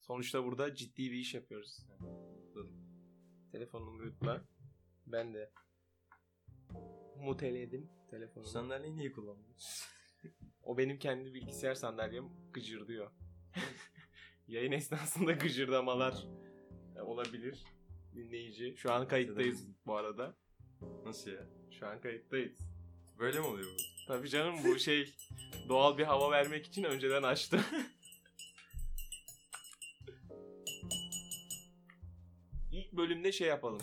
Sonuçta burada ciddi bir iş yapıyoruz. Telefonumu yutma. Ben de muteledim telefonumu. Sandalyeyi niye kullandın? O benim kendi bilgisayar sandalyem, gıcırdıyor. Yayın esnasında gıcırdamalar olabilir. Dinleyici. Şu an kayıttayız bu arada. Nasıl ya? Şu an kayıttayız. Böyle mi oluyor bu? Tabii canım, bu doğal bir hava vermek için önceden açtım. İlk bölümde yapalım.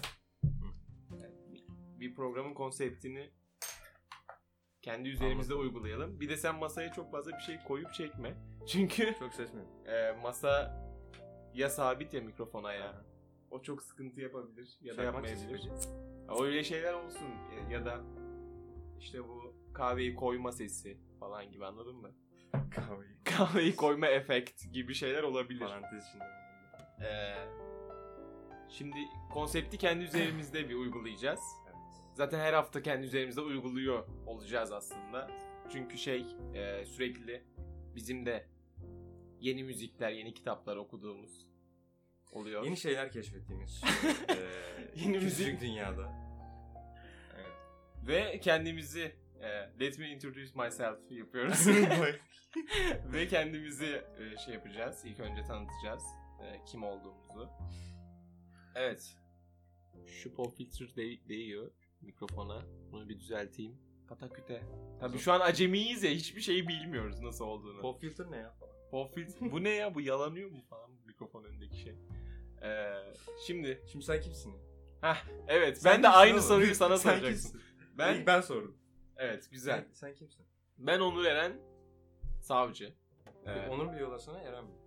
Bir programın konseptini kendi üzerimizde uygulayalım. Bir de sen masaya çok fazla bir şey koyup çekme. Çünkü Çok seçme. Masa ya sabit ya mikrofona ya. O çok sıkıntı yapabilir ya da yapmayabilir. Öyle şeyler olsun ya da işte bu kahveyi koyma sesi falan gibi, anladın mı? Kahveyi koyma efekt gibi şeyler olabilir. Parantez içinde. Şimdi konsepti kendi üzerimizde bir uygulayacağız. Evet. Zaten her hafta kendi üzerimizde uyguluyor olacağız aslında. Çünkü sürekli bizim de yeni müzikler, yeni kitaplar okuduğumuz oluyor. Yeni şeyler keşfettiğimiz yeni müzik dünyada. Evet. Ve kendimizi let me introduce myself yapıyoruz. Ve kendimizi yapacağız. İlk önce tanıtacağız kim olduğumuzu. Evet. Şu pop filter değiyor mikrofona. Bunu bir düzelteyim. Pataküte. Tabii şu an acemiyiz ya, hiçbir şeyi bilmiyoruz nasıl olduğunu. Pop filter ne ya? Pop filter bu ne ya, bu yalanıyor mu falan mikrofon önündeki şey. Şimdi sen kimsin ya? Evet, Sen ben de aynı oğlum? soruyu sana Sen soracaksın. Ben sordum. Evet, güzel. Sen kimsin? Ben Onur Eren Savcı. Onur bir yolasana, Eren mi?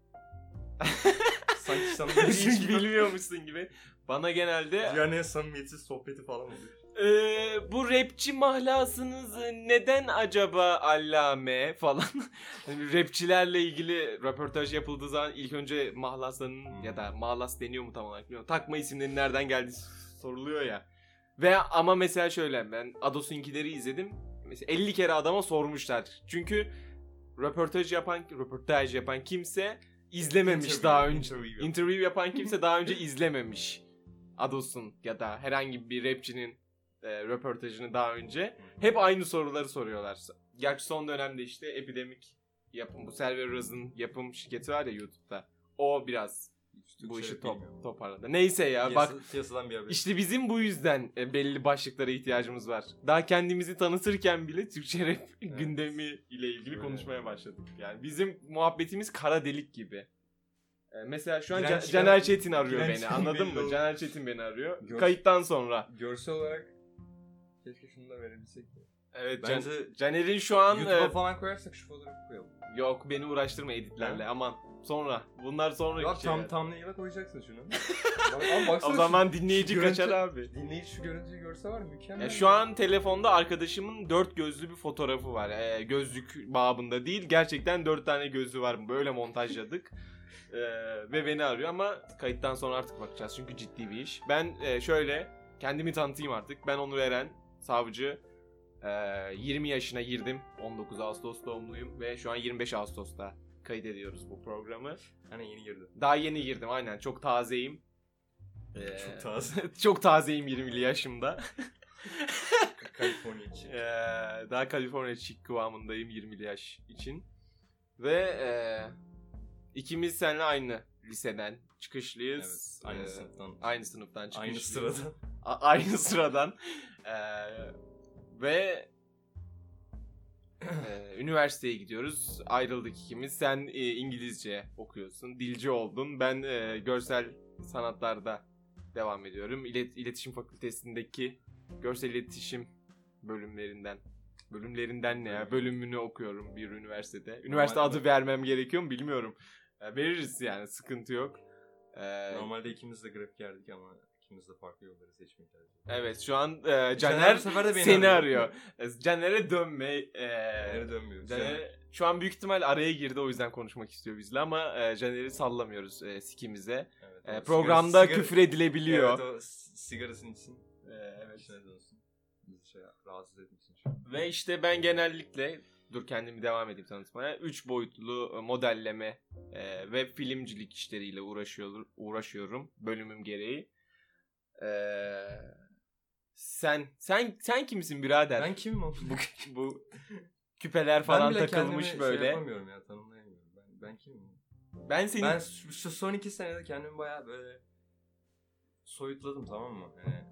Sanki sana hiç bilmiyormuşsun gibi. Bana genelde dünyanın en samimiyetsiz sohbeti falan oluyor. Bu rapçi mahlasınız neden acaba allame falan. Rapçilerle ilgili röportaj yapıldığı zaman ilk önce mahlasının ya da mahlas deniyor mu tam olarak bilmiyorum. Takma isimlerinin nereden geldiği soruluyor ya. Ama mesela şöyle, ben Ados'unkileri izledim. Mesela 50 kere adama sormuşlar. Çünkü röportaj yapan kimse izlememiş daha önce. Interview yapan kimse daha önce izlememiş. Ados'un ya da herhangi bir rapçinin röportajını daha önce. Hep aynı soruları soruyorlar. Gerçi son dönemde işte Epidemic yapım, bu Server Raz'ın yapım şirketi var ya YouTube'da. O biraz bu işi toparladı. Neyse ya, bak piyasadan bir haber. İşte bizim bu yüzden belli başlıklara ihtiyacımız var. Daha kendimizi tanıtırken bile Türkçe rap gündemi ile ilgili konuşmaya başladık. Yani bizim muhabbetimiz kara delik gibi. Mesela şu an Caner Çetin arıyor beni, anladın mı? Caner Çetin beni arıyor. Kayıttan sonra. Görsel olarak keşke şunu da verebilsek de. Evet, bence Caner'in şu an YouTube'a falan koyarsak şu fotoğrafı koyalım. Yok, beni uğraştırma editlerle, aman. Sonra. Bunlar sonraki şeyler. Thumbnail'a koyacaksın şunu. Ama o zaman dinleyici kaçar abi. Dinleyici şu görüntüyü görse var mükemmel. Ya şu an telefonda arkadaşımın 4 gözlü bir fotoğrafı var. Gözlük babında değil. Gerçekten 4 tane gözlü var. Böyle montajladık. Ve beni arıyor ama kayıttan sonra artık bakacağız. Çünkü ciddi bir iş. Ben şöyle kendimi tanıtayım artık. Ben Onur Eren Savcı. 20 yaşına girdim. 19 Ağustos doğumluyum. Ve şu an 25 Ağustos'ta kaydediyoruz bu programı. Hani yeni girdim. Daha yeni girdim aynen. Çok tazeyim. Çok taze. Çok tazeyim 20'li yaşımda. Kaliforniya için. Daha Kaliforniya chick kıvamındayım 20'li yaş için. Ve ikimiz seninle aynı liseden çıkışlıyız. Evet, aynı sınıftan. Aynı sınıftan çıkışlıyız. Aynı sıradan. Aynı sıradan. Ve üniversiteye gidiyoruz. Ayrıldık ikimiz. Sen İngilizce okuyorsun. Dilci oldun. Ben görsel sanatlarda devam ediyorum. İletişim Fakültesindeki görsel iletişim bölümlerinden ne ya? Bölümünü okuyorum bir üniversitede. Üniversite adı vermem gerekiyor mu bilmiyorum. Veririz yani, sıkıntı yok. Normalde ikimiz de grafik yerdik ama ikimiz de farklı yolları seçmeyi tercih ettik. Evet, şu an Caner seni arıyor. Caner'e dönme. Caner'e dönmüyoruz. Şu an büyük ihtimal araya girdi, o yüzden konuşmak istiyor bizle ama Caner'i sallamıyoruz sikimize. Evet, programda küfür edilebiliyor. Evet, o sigarasının için. Evet. İçine dönsün. Bizi rahatsız etmesin şu an. Ve işte ben genellikle dur kendimi devam edeyim tanıtmaya. 3 boyutlu modelleme ve filmcilik işleriyle uğraşıyorum bölümüm gereği. Sen kimsin birader? Ben kimim oğlum? Bu küpeler falan ben bile takılmış kendimi böyle. Şey yapamıyorum ya, tanımlayamıyorum. Ben kimim? Ben şu son 2 senede kendimi bayağı böyle soyutladım, tamam mı?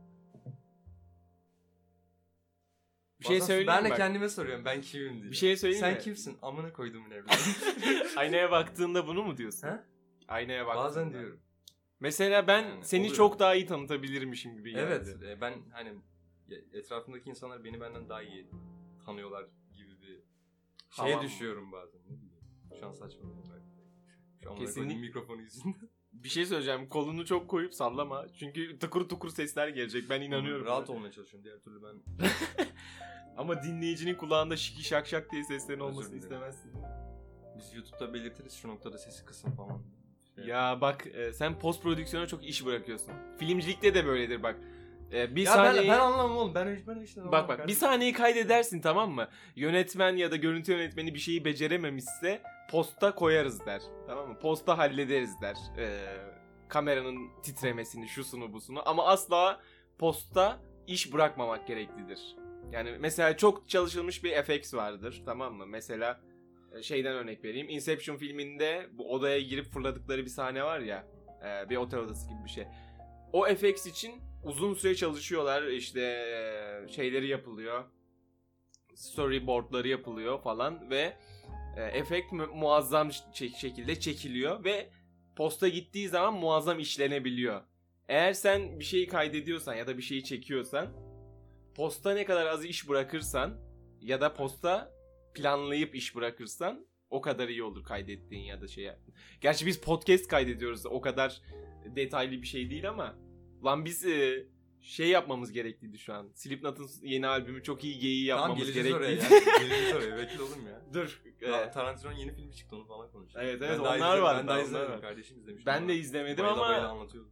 Bir şey söyleyeyim ben de bak. kendime soruyorum ben kimim diye. Bir şey söyleyeyim Sen mi? kimsin? Amına koyduğumun evladım. Aynaya baktığında bunu mu diyorsun? Ha? Aynaya baktığında. Bazen diyorum. Mesela ben Yani seni oluyor. çok daha iyi tanıtabilirmişim gibi geldi. Evet, ben hani etrafımdaki insanlar beni benden daha iyi tanıyorlar gibi bir şeye Tamam. düşüyorum bazen. Ne bileyim. Şu an saçmalıyorum belki. Şu an Kesinlikle. mikrofonu yüzünden. Bir şey söyleyeceğim. Kolunu çok koyup sallama. Çünkü tıkır tıkır sesler gelecek. Ben inanıyorum. Rahat olmaya çalışıyorum. Diğer türlü ben... Ama dinleyicinin kulağında şiki şak şak diye seslerin Özür olmasını dilerim. istemezsin. Biz YouTube'da belirtiriz şu noktada sesi kısın falan. Ya bak sen post prodüksiyona çok iş bırakıyorsun. Filmcilikte de böyledir bak. Bir Ya saniyeyi... ben anlamam oğlum. Ben işte Bak bir saniyeyi kaydedersin, tamam mı? Yönetmen ya da görüntü yönetmeni bir şeyi becerememişse posta koyarız der. Tamam mı? Posta hallederiz der. Kameranın titremesini, şusunu busunu, ama asla posta iş bırakmamak gereklidir. Yani mesela çok çalışılmış bir FX vardır, tamam mı? Mesela şeyden örnek vereyim. Inception filminde bu odaya girip fırladıkları bir sahne var ya. Bir otel odası gibi bir şey. O FX için uzun süre çalışıyorlar. İşte şeyleri yapılıyor. Storyboardları yapılıyor falan ve efekt muazzam şekilde çekiliyor ve posta gittiği zaman muazzam işlenebiliyor. Eğer sen bir şeyi kaydediyorsan ya da bir şeyi çekiyorsan, posta ne kadar az iş bırakırsan ya da posta planlayıp iş bırakırsan o kadar iyi olur kaydettiğin ya da şey. Gerçi biz podcast kaydediyoruz, o kadar detaylı bir şey değil ama lan biz şey yapmamız gerekliydi şu an. Slipknot'un yeni albümü çok iyi geyiği yapmamız gerekliydi. Geleceğiz oraya. Bekle oğlum ya. Dur. Tarantino'nun yeni filmi çıktı, onu falan konuşuyor. Evet onlar var. Ben daha izlemedim. Kardeşim izlemiş. Ben de izlemedim bayla ama. Bayla anlatıyordu.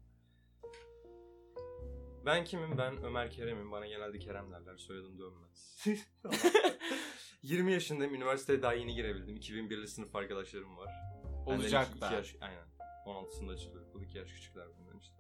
Ben kimim? Ben Ömer Kerem'im. Bana genelde Kerem derler. Soyadım dönmez. 20 yaşındayım. Üniversiteye daha yeni girebildim. 2001'li sınıf arkadaşlarım var. Olacak iki da. yaş, aynen. 16'sında açılıyor. Bu 2 yaş küçükler benden işte.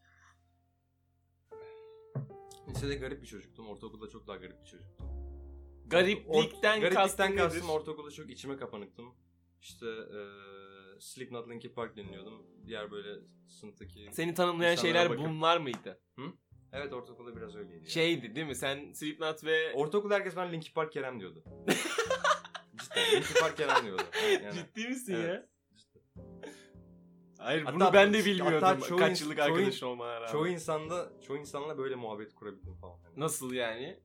Lisede garip bir çocuktum. Ortaokulda çok daha garip bir çocuktum. Gariplikten kastın nedir? Ortaokulda çok içime kapanıktım. İşte Slipknot, Linkin Park dinliyordum. Diğer böyle sınıftaki... Seni tanımlayan İnsanlara şeyler bakıp- bunlar mıydı? Evet, ortaokulda biraz öyleydi. Şeydi değil mi? Sen Slipknot ve... Ortaokulda herkes bana Linkin Park Kerem diyordu. Cidden Linkin Park Kerem diyordu. Yani, Ciddi misin evet, ya? Hayır, Hatta- bunu ben de bilmiyordum. hatta çoğu Kaç yıllık çoğu- arkadaşın olmana rağmen. çoğu insanla böyle muhabbet kurabildim falan. Yani. Nasıl yani?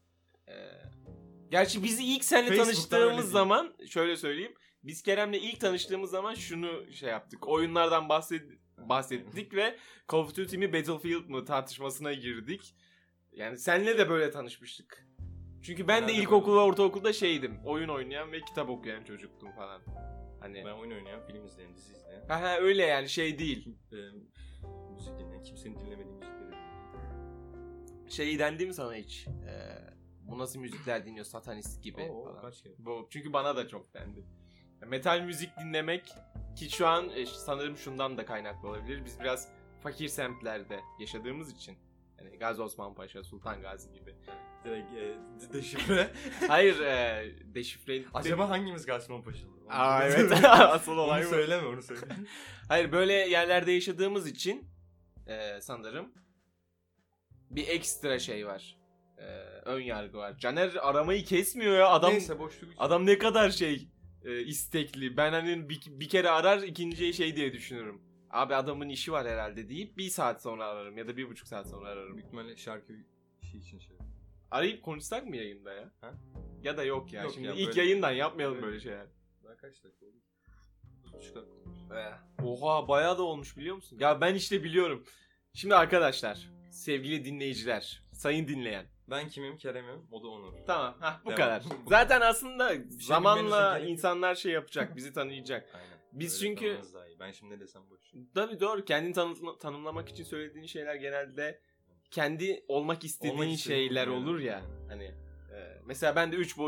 Gerçi bizi ilk seninle Facebook'tan öyle tanıştığımız değil. zaman şöyle söyleyeyim. Biz Kerem'le ilk tanıştığımız zaman şunu şey yaptık. Oyunlardan bahsettik ve Call of Duty mi Battlefield mı tartışmasına girdik. Yani seninle de böyle tanışmıştık. Çünkü ben de Nerede ilkokul ve böyle? ortaokulda şeydim. Oyun oynayan ve kitap okuyan çocuktum falan. Hani Ben oyun oynayan, film izleyen, dizi izleyen. ha öyle yani şey değil. Müzik dinleyen, kimsenin dinlemediği müzikleri dinleyen. Şey dendi mi sana hiç? Bu nasıl müzikler dinliyor, satanist gibi falan. Kaç kere? Çünkü bana da çok dendi. Metal müzik dinlemek ki şu an sanırım şundan da kaynaklı olabilir. Biz biraz fakir semtlerde yaşadığımız için. Yani Gazi Osman Paşa, Sultan Gazi gibi. Direkt deşifre. Hayır, deşifre... Acaba hangimiz Gaziman Paşalı? Aa evet, asıl olay onu bu. söyleme, onu söyle. Hayır, böyle yerlerde yaşadığımız için sanırım bir ekstra şey var. Ön yargı var. Caner aramayı kesmiyor ya. Neyse, boşluk için. Adam ne kadar istekli. Ben hani bir kere arar, ikinciye şey diye düşünürüm. Abi adamın işi var herhalde deyip 1 saat sonra ararım ya da 1,5 saat sonra ararım. Büyük ihtimalle şarkı şey için şey. Arayıp konuşsak mı yayında ya? Ha? Ya da yok ya. Yok Şimdi ya, ilk böyle- yayından yapmayalım böyle şeyler. Daha kaç dakika oldu? 9,5 dakika olmuş. Oha, bayağı da olmuş biliyor musun? Ya ben işte biliyorum. Şimdi arkadaşlar, sevgili dinleyiciler, sayın dinleyen. Ben kimim? Kerem'im. O da Onur. Tamam, bu Devam. kadar. Zaten aslında zamanla bilmenize gerek yok. insanlar şey yapacak, bizi tanıyacak. Aynen. Biz Öyle çünkü... tanımanız daha iyi. Ben şimdi ne desem boş. Tabii doğru. Kendini tanımlamak için söylediğin şeyler genelde kendi olmak istediğin Olmak istediğim şeyler yani. olur ya. Hani mesela ben de 3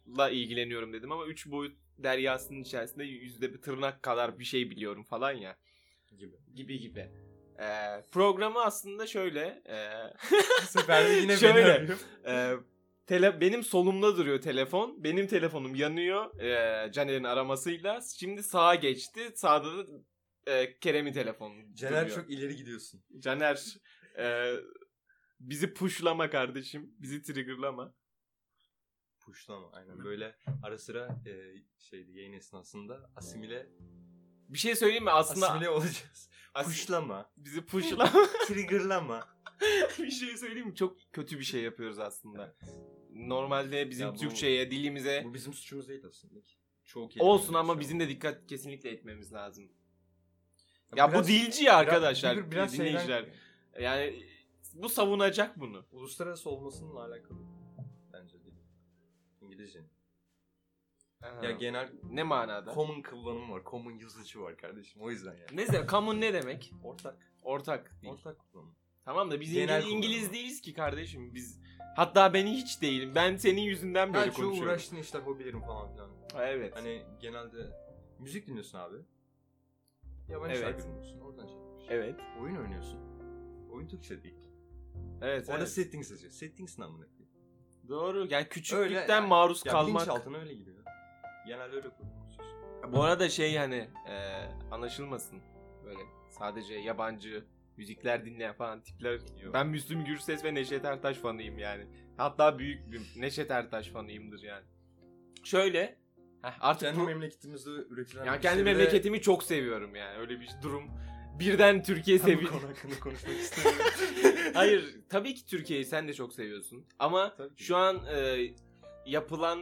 boyutla ilgileniyorum dedim ama 3 boyut deryasının içerisinde yüzde bir tırnak kadar bir şey biliyorum falan ya. Gibi. Programı aslında şöyle. Bu sefer de yine şöyle, beni arıyor. benim solumda duruyor telefon. Benim telefonum yanıyor Caner'in aramasıyla. Şimdi sağa geçti. Sağda da Kerem'in telefonu Caner duruyor. çok ileri gidiyorsun. Caner bizi pushlama kardeşim. Bizi triggerlama. Pushlama aynen. Böyle ara sıra yayın esnasında asimile Bir şey söyleyeyim mi? Aslında asimile olacağız. Pushlama. Bizi pushlama. Triggerlama. Bir şey söyleyeyim mi? Çok kötü bir şey yapıyoruz aslında. Normalde bizim Ya bu- Türkçe'ye, dilimize Bu bizim suçumuz değil aslında. Çoğu olsun ama bizim de dikkat kesinlikle etmemiz lazım. Ya biraz- bu dilci ya arkadaşlar, biraz dinleyiciler. şeyden- Yani bu savunacak bunu. Uluslararası olmasınınla alakalı. Bence değil. İngilizcenin. Aha. Ya genel Ne manada? common kullanımı var. Common usage'ı var kardeşim. O yüzden yani. Common ne demek? Ortak. Ortak değil. Ortak kullanım. Tamam da biz Genel İngiliz kullanımı. değiliz ki kardeşim. Biz hatta ben hiç değilim. Ben senin yüzünden böyle Ha, çoğu konuşuyorum. uğraştığın işler, hobilerim falan filan. Evet. Hani genelde müzik dinliyorsun abi. Yabancı Evet. şarkı dinliyorsun. Oradan şey yapıyorsun. Evet. Oyun oynuyorsun. Oyun Türkçe değil. Evet. Orada evet. settings yazıyor. Settings'in amına koyayım. Doğru. Yani küçüklükten Öyle, maruz Ya kalmak. bilinçaltına öyle giriyor. Genelde öyle konuşuyorsun. Bu arada hani anlaşılmasın. Böyle sadece yabancı müzikler dinleyen falan tipler. Yok. Ben Müslüm Gürses ve Neşet Ertaş fanıyım yani. Hatta büyük bir Neşet Ertaş fanıyımdır yani. Şöyle artık Kendi memleketimizde üretilen yani bir kendi şeyde- memleketimi çok seviyorum yani. Öyle bir durum. Birden Türkiye Bu seviyorum. konu hakkında konuşmak istemiyorum. Hayır, tabii ki Türkiye'yi sen de çok seviyorsun. Ama Tabii ki. şu an yapılan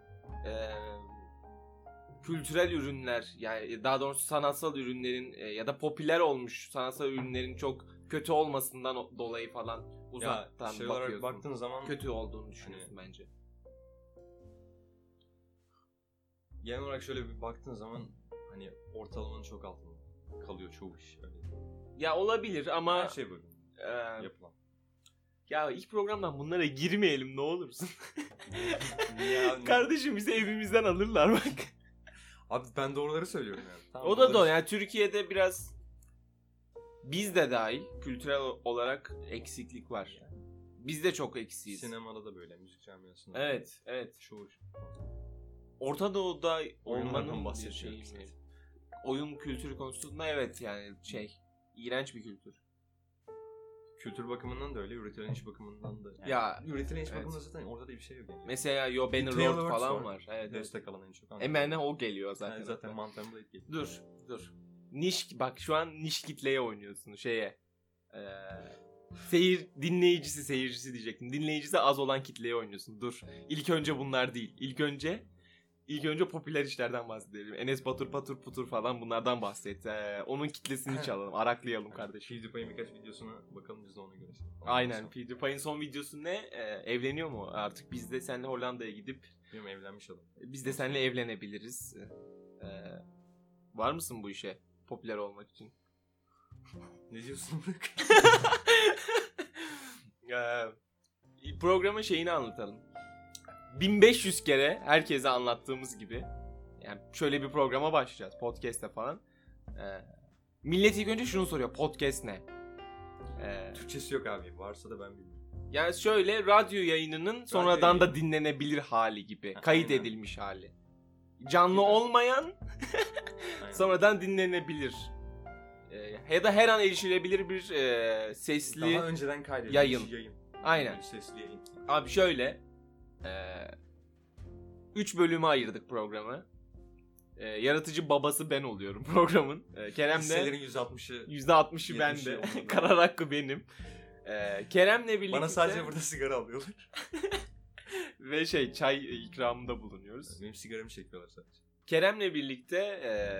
kültürel ürünler, yani daha doğrusu sanatsal ürünlerin ya da popüler olmuş sanatsal ürünlerin çok kötü olmasından dolayı falan uzaktan şey olarak bakıyorsun. baktığın zaman Kötü olduğunu düşünüyorsun bence. genel olarak şöyle bir baktığın zaman hani ortalamanın çok altında kalıyor çoğu iş. Öyle. Ya olabilir ama Her şey böyle yapılan. ya ilk programdan bunlara girmeyelim ne olursun. Ya, Kardeşim bizi evimizden alırlar bak. abi ben doğruları söylüyorum yani. Tamam, O da doğru. Yani Türkiye'de biraz biz de dahil kültürel olarak eksiklik var. Biz de çok eksiyiz. Sinemada da böyle, müzik camiasında. Evet, evet. Çoğu. Orta Doğu'da Oyunlardan olmanın bir bahsediyorum şeyi mi? işte. Oyun kültürü konusunda evet yani iğrenç bir kültür. Kültür bakımından da öyle, üretilen iş bakımından da. Yani Ya, üretilen iş evet. bakımından zaten ortada bir şey yok yani. Mesela Yo Bir Bannerlord Taylor falan var. var. Evet, evet. Destek alan en çok. Hemen o geliyor zaten. Yani zaten Mount and Blade geliyor. Dur. Bak şu an niş kitleye oynuyorsun seyircisi diyecektim. Dinleyicisi az olan kitleye oynuyorsun. Dur. İlk önce bunlar değil. İlk önce popüler işlerden bahsedelim. Enes Batur, Patur Putur falan bunlardan bahset. Onun kitlesini çalalım. Araklayalım kardeşim. PewDiePie'in birkaç videosuna bakalım, biz de ona göre. Aynen. PewDiePie'in son videosu ne? Evleniyor mu? Artık biz de seninle Hollanda'ya gidip Bilmiyorum, evlenmiş adam. biz de seninle evlenebiliriz. Var mısın bu işe? Popüler olmak için. Ne diyorsun? Programın şeyini anlatalım. 1500 kere herkese anlattığımız gibi yani şöyle bir programa başlayacağız. Podcast'te falan. Millet ilk önce şunu soruyor. Podcast ne? Türkçesi yok abi. Varsa da ben bilmiyorum. Yani şöyle radyo yayınının sonradan da dinlenebilir hali gibi. Kayıt Aynen. edilmiş hali. Canlı Gibi. olmayan Aynen. sonradan dinlenebilir. Ya da her an erişilebilir bir sesli Daha önceden kaydedilmiş yayın. Aynen. Yani sesli yayın. Abi şöyle 3 bölüme ayırdık programı. Yaratıcı babası ben oluyorum programın. Kerem de Hisselerin %60'ı %60'ı bende. 70'i onlarda. Karar hakkı benim. Kerem'le birlikte bana sadece burada sigara alıyorlar. ve çay ikramında bulunuyoruz. Benim sigaramı çekiyorlar sadece. Kerem'le birlikte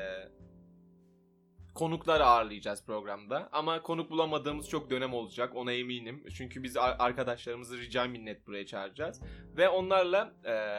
konuklar ağırlayacağız programda. Ama konuk bulamadığımız çok dönem olacak. Ona eminim. Çünkü biz arkadaşlarımızı rica minnet buraya çağıracağız. Ve onlarla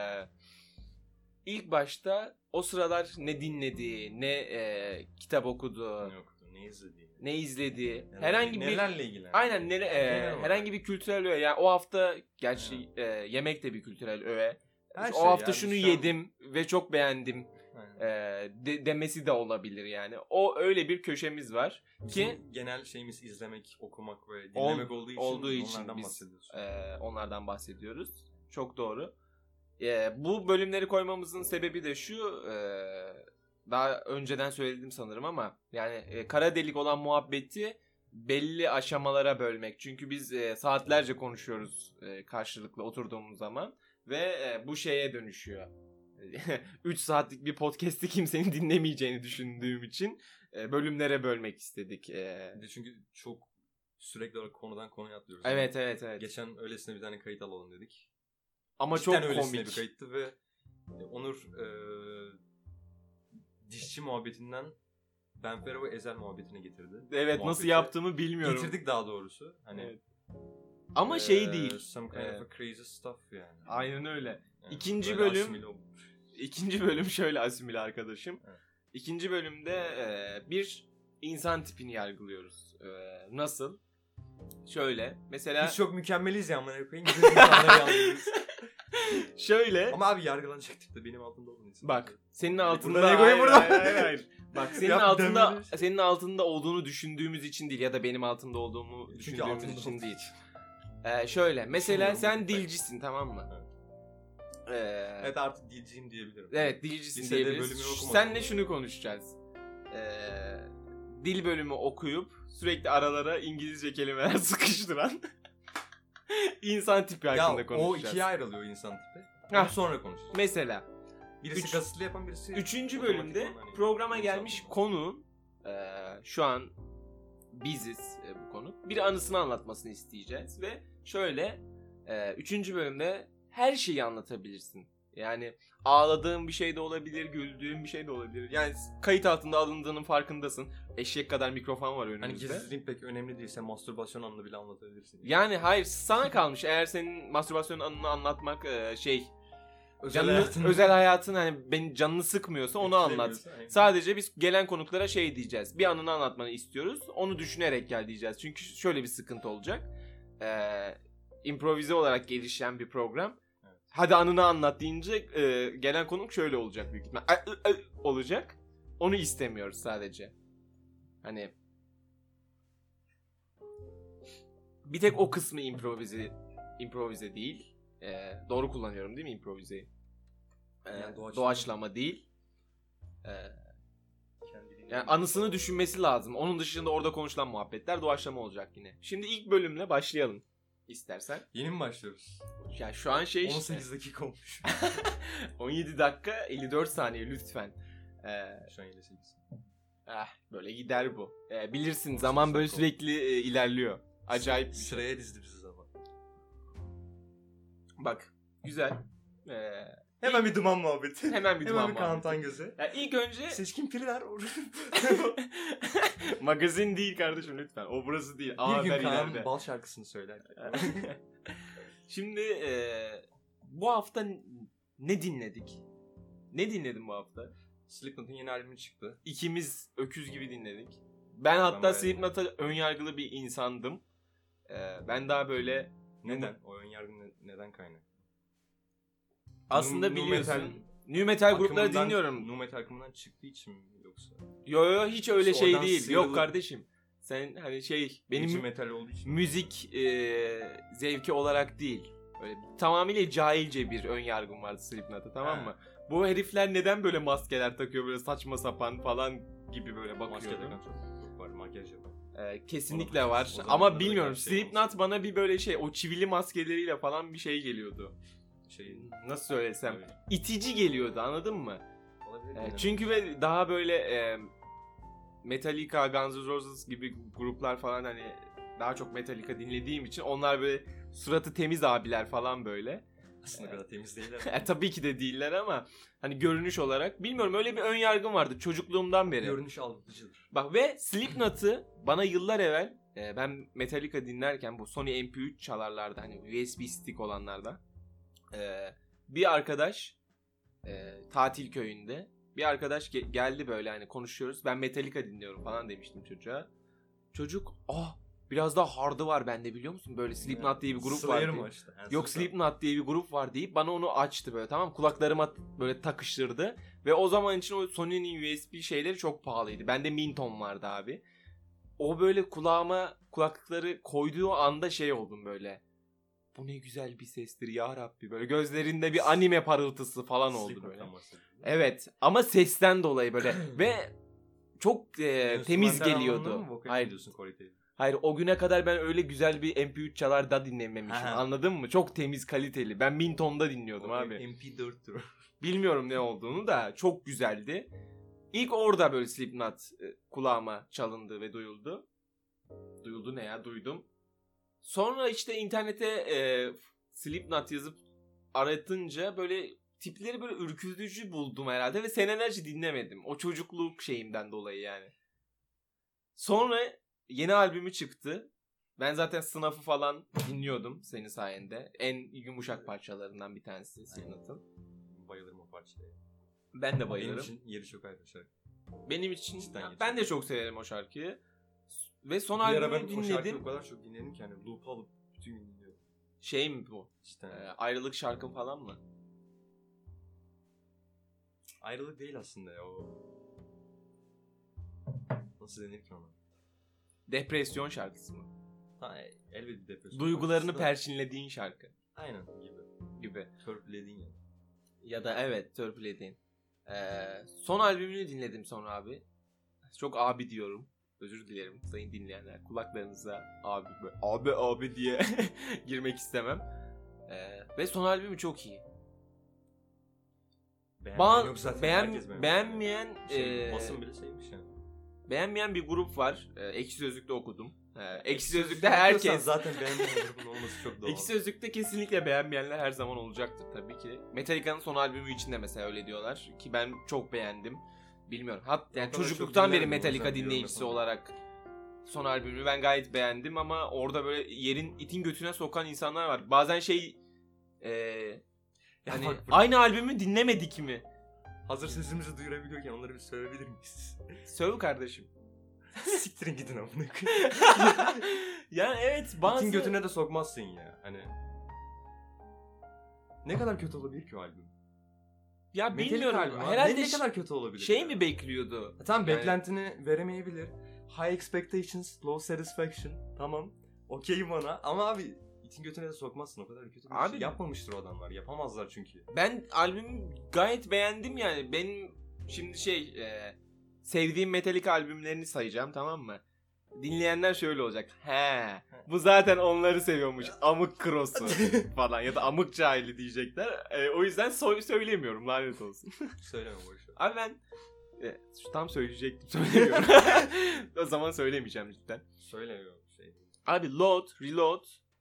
ilk başta o sıralar ne dinlediği, ne kitap okuduğu, ne izlediği, herhangi bir nelerle ilgili. aynen Genel olarak. herhangi bir kültürel öğe. Yani o hafta gerçi yemek de bir kültürel öğe. Her o şey hafta yani şunu şu an- yedim ve çok beğendim demesi de olabilir yani. O öyle bir köşemiz var ki genel şeyimiz izlemek, okumak ve dinlemek olduğu için onlardan biz bahsediyoruz. Onlardan bahsediyoruz. Çok doğru. Bu bölümleri koymamızın sebebi de şu. Daha önceden söyledim sanırım ama yani kara delik olan muhabbeti belli aşamalara bölmek. Çünkü biz saatlerce konuşuyoruz karşılıklı oturduğumuz zaman ve bu şeye dönüşüyor. 3 saatlik bir podcast'i kimsenin dinlemeyeceğini düşündüğüm için bölümlere bölmek istedik. Bir de çünkü çok sürekli olarak konudan konuya atlıyoruz. Evet. Geçen öylesine bir tane kayıt alalım dedik. Ama Cidden çok öylesine komik. bir kayıttı ve Onur dişçi muhabbetinden Benfero ve Ezel muhabbetine getirdi. Evet, nasıl Muhabbeti. yaptığımı bilmiyorum. Getirdik daha doğrusu. Hani Evet. Ama şey değil. Some kind of a crazy stuff yani. Aynen öyle. Yani İkinci böyle bölüm asimile olmuş. İkinci bölüm şöyle asimile arkadaşım. Evet. İkinci bölümde bir insan tipini yargılıyoruz. Nasıl? Şöyle. Mesela Biz çok mükemmeliz ya amına koyayım. Güzel insanları yargılıyoruz. şöyle. Ama abi yargılanacak tip de benim altımda olan insan. Bak, senin altında Burada egoyu burada. Hayır. Bak, senin altında olduğunu düşündüğümüz için değil ya da benim altımda olduğumu Çünkü düşündüğümüz altımda için olduğu değil. Şöyle. Mesela Düşünüyorum. sen dilcisin, tamam mı? Evet. Ee, Evet, artık dilciyim diyebilirim. Evet, dilcisin Lisede diyebiliriz. bölümü okumadım. Senle şunu konuşacağız. Dil bölümü okuyup sürekli aralara İngilizce kelimeler sıkıştıran insan tipi hakkında Ya konuşacağız. o ikiye ayrılıyor insan tipi. Hah. Onu sonra konuşacağız. Mesela Birisi kasıtlı yapan, birisi... üçüncü otomatik bölümde olan hani programa insan gelmiş tipi. konu şu an biziz bu konu. Bir anısını anlatmasını isteyeceğiz ve şöyle üçüncü bölümde her şeyi anlatabilirsin. Yani ağladığın bir şey de olabilir, güldüğün bir şey de olabilir. Yani kayıt altında alındığının farkındasın. Eşek kadar mikrofon var Hani önümüzde. gizliliğin pek önemli değilse mastürbasyon anını bile anlatabilirsin. Yani hayır, sana kalmış. Eğer senin mastürbasyon anını anlatmak özel hayatın hani benim canını sıkmıyorsa onu anlat. Aynen. Sadece biz gelen konuklara şey diyeceğiz. Bir anını anlatmanı istiyoruz. Onu düşünerek gel diyeceğiz. Çünkü şöyle bir sıkıntı olacak. İmprovize olarak gelişen bir program. Evet. Hadi anını anlat deyince gelen konuk şöyle olacak büyük ihtimal. Olacak. Onu istemiyoruz sadece. Hani bir tek o kısmı improvize değil. Doğru kullanıyorum değil mi improvizeyi? Yani Doğaçlama değil. Kendiliğinden- Yani anısını düşünmesi lazım. Onun dışında orada konuşulan muhabbetler doğaçlama olacak yine. Şimdi ilk bölümle başlayalım istersen. Yeni mi başlıyoruz? Yani şu an şey işte. 18 dakika olmuş. 17 dakika 54 saniye lütfen. Şu an 58. Böyle gider bu. Bilirsin zaman böyle sürekli ilerliyor. Acayip. Sıraya dizdi bizi zaman. Bak güzel. Hemen bir duman muhabbeti. Hemen bir duman Hemen bir Kaan muhabbeti. Tangöz'e. Yani ilk önce Seçkin Piriler. magazin değil kardeşim lütfen. O burası değil. Bir gün ben Kaan ileride. bal şarkısını söyler. Şimdi bu hafta ne dinledik? Ne dinledin bu hafta? Slipknot'un yeni albümü çıktı. İkimiz öküz gibi dinledik. Ben hatta bayağı Slipknot'a önyargılı bir insandım. Ben daha böyle Neden? O önyargı neden kaynak? aslında Nu biliyorsun. New metal grupları dinliyorum. Nu metal akımından çıktığı için mi yoksa? Yo hiç öyle Yoksa şey oradan değil. Yok sıyrılıp- kardeşim. Sen hani Benim benim metal olduğu için. müzik zevki olarak değil. Böyle tamamıyla cahilce bir ön yargım vardı Slipknot'a, tamam mı? Bu herifler neden böyle maskeler takıyor, böyle saçma sapan falan gibi böyle Maske bakıyordum. takan çok var, makyaj yapan. Kesinlikle Ona var bakıyorsun, o ama zamanlarda bilmiyorum, da şey Slipknot bana bir böyle o çivili maskeleriyle falan bir şey geliyordu. Nasıl söylesem, Evet. itici geliyordu, anladın mı? Olabilir mi? Çünkü ve daha böyle Metallica, Guns N' Roses gibi gruplar falan, hani daha çok Metallica dinlediğim için onlar böyle suratı temiz abiler falan böyle. Aslında kadar temiz değiller. Tabii ki de değiller ama hani görünüş olarak bilmiyorum, öyle bir ön yargım vardı çocukluğumdan beri. Görünüş aldatıcıdır. Bak ve Slipknot'ı bana yıllar evvel ben Metallica dinlerken bu Sony MP3 çalarlarda, hani USB stick olanlarda, bir arkadaş tatil köyünde bir arkadaş geldi, böyle hani konuşuyoruz, ben Metallica dinliyorum falan demiştim çocuğa. Çocuk Biraz daha hard'ı var bende, biliyor musun? Böyle Slipknot diye bir grup var. Işte. Yok, Slipknot diye bir grup var deyip bana onu açtı böyle, tamam, kulaklarıma böyle takıştırdı. Ve o zaman için o Sony'nin USB şeyleri çok pahalıydı. Bende Minton vardı abi. O böyle kulağıma kulaklıkları koyduğu anda şey oldum böyle. Bu ne güzel bir sestir ya Rabbi. Böyle gözlerinde bir anime parıltısı falan oldu böyle. Evet, ama sesten dolayı böyle ve çok temiz geliyordu. Hayır. Hayır, o güne kadar ben öyle güzel bir MP3 çalar da dinlememişim. Aha. Anladın mı? Çok temiz, kaliteli. Ben Minton'da dinliyordum abi. MP4'tür. Bilmiyorum ne olduğunu da çok güzeldi. İlk orada böyle Slipknot kulağıma çalındı ve duyuldu. Duyuldu ne ya? Duydum. Sonra işte internete Slipknot yazıp aratınca böyle tipleri böyle ürkütücü buldum herhalde ve senelerce dinlemedim. O çocukluk şeyimden dolayı yani. Sonra yeni albümü çıktı. Ben zaten Snuff'ı falan dinliyordum senin sayende. En yumuşak parçalarından bir tanesi Slipknot'ın. Bayılırım o parçaya. Ben de bayılırım. Benim için yeri çok ayrı şarkı. Benim için Cidden ben de çok severim o şarkıyı. Ve son bir ara albümü ben o şarkıyı dinledim. o kadar çok dinledim ki hani loop alıp bütün gün dinliyorum. Şey mi bu? Cidden. Ayrılık şarkım falan mı? Ayrılık değil aslında ya o. Nasıl denir ki ona? Depresyon şarkısı mı? Ha, elbette depresyon. Duygularını şarkısı da- perçinlediğin şarkı Aynen gibi. Törpülediğin ya. Ya da evet, törpülediğin. Son albümünü dinledim sonra abi. Çok abi diyorum. Özür dilerim sayın dinleyenler. Kulaklarınıza abi diye girmek istemem. Ve son albümü çok iyi. Beğenmeyen basın bile sevmiş yani. beğenmeyen bir grup var. Ekşi Sözlük'te okudum. Ekşi Sözlük'te herkes zaten beğenmeyen grubun olması çok doğal. Ekşi Sözlük'te kesinlikle beğenmeyenler her zaman olacaktır tabii ki. Metallica'nın son albümü için de mesela öyle diyorlar ki ben çok beğendim. Bilmiyorum. Yani çocukluktan beri Metallica dinleyicisi olarak son albümü ben gayet beğendim ama orada böyle yerin itin götüne sokan insanlar var. Bazen hani aynı albümü dinlemedik mi? Hazır sesimizi duyurabiliyorken onları bir sövebilir miyiz? Söv kardeşim. Siktirin gidin amına koyayım. Yani evet, bazı İtin götüne de sokmazsın ya. Hani ne kadar kötü olabilir ki o albüm? Ya Metallica bilmiyorum. albüm. Herhalde ne kadar kötü olabilir? şey ya? mi bekliyordu? Tamam, Yani- beklentini veremeyebilir. High expectations, low satisfaction. Tamam. Okeyim ona. Ama abi itin götüne de sokmazsın. O kadar kötü bir Abi- şey yapmamıştır o adamlar. Yapamazlar çünkü. Ben albümü gayet beğendim yani. Benim şimdi sevdiğim Metallica albümlerini sayacağım, tamam mı? Dinleyenler şöyle olacak. He, bu zaten onları seviyormuş. Amık krosu falan ya da amık cahili diyecekler. O yüzden söylemiyorum, lanet olsun. Söyleme boşver. Abi ben tam söyleyecektim, söylemiyorum. O zaman söylemeyeceğim cidden. Söylemiyorum şey. Abi Load, Reload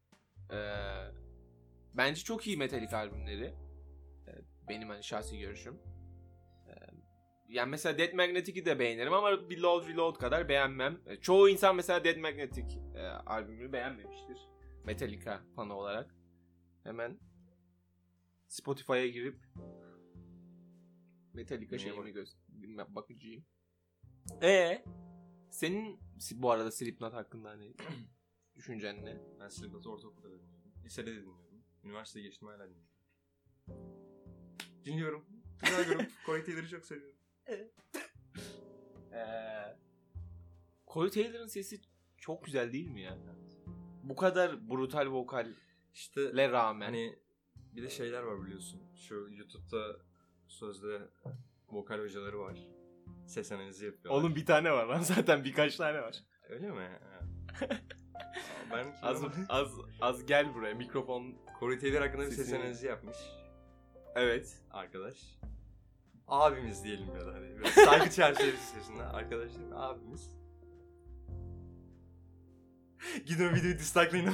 bence çok iyi Metallica albümleri. Benim hani şahsi görüşüm. Yani mesela Dead Magnetic'i de beğenirim ama bir Load Reload kadar beğenmem. Çoğu insan mesela Dead Magnetic albümünü beğenmemiştir. Metallica fanı olarak. Hemen Spotify'a girip Metallica şeyimi bakıcıyım. Senin bu arada Slipknot hakkında hani düşüncen ne? Ben Slipknot'u ortaokulda dinliyordum. Lisede de dinliyordum. Üniversiteye geçtim hala dinliyorum. Dinliyorum. Güzel grup. Corey Taylor'ı çok seviyorum. Corey Taylor'ın sesi çok güzel değil mi ya? Bu kadar brutal vokalle İşte rağmen. hani bir de şeyler var biliyorsun. Şu YouTube'da sözde vokal hocaları var. Ses analizi yapıyorlar. Onun bir tane var lan, zaten birkaç tane var. Öyle mi? Ben Az gel buraya, mikrofon. Corey Taylor hakkında bir ses Sesini- analizi yapmış Evet. arkadaş. Abimiz diyelim ya da hani biraz saygı çerçevesi sesinde arkadaş değil mi? Abimiz. Gidin o videoyu dislike'layın.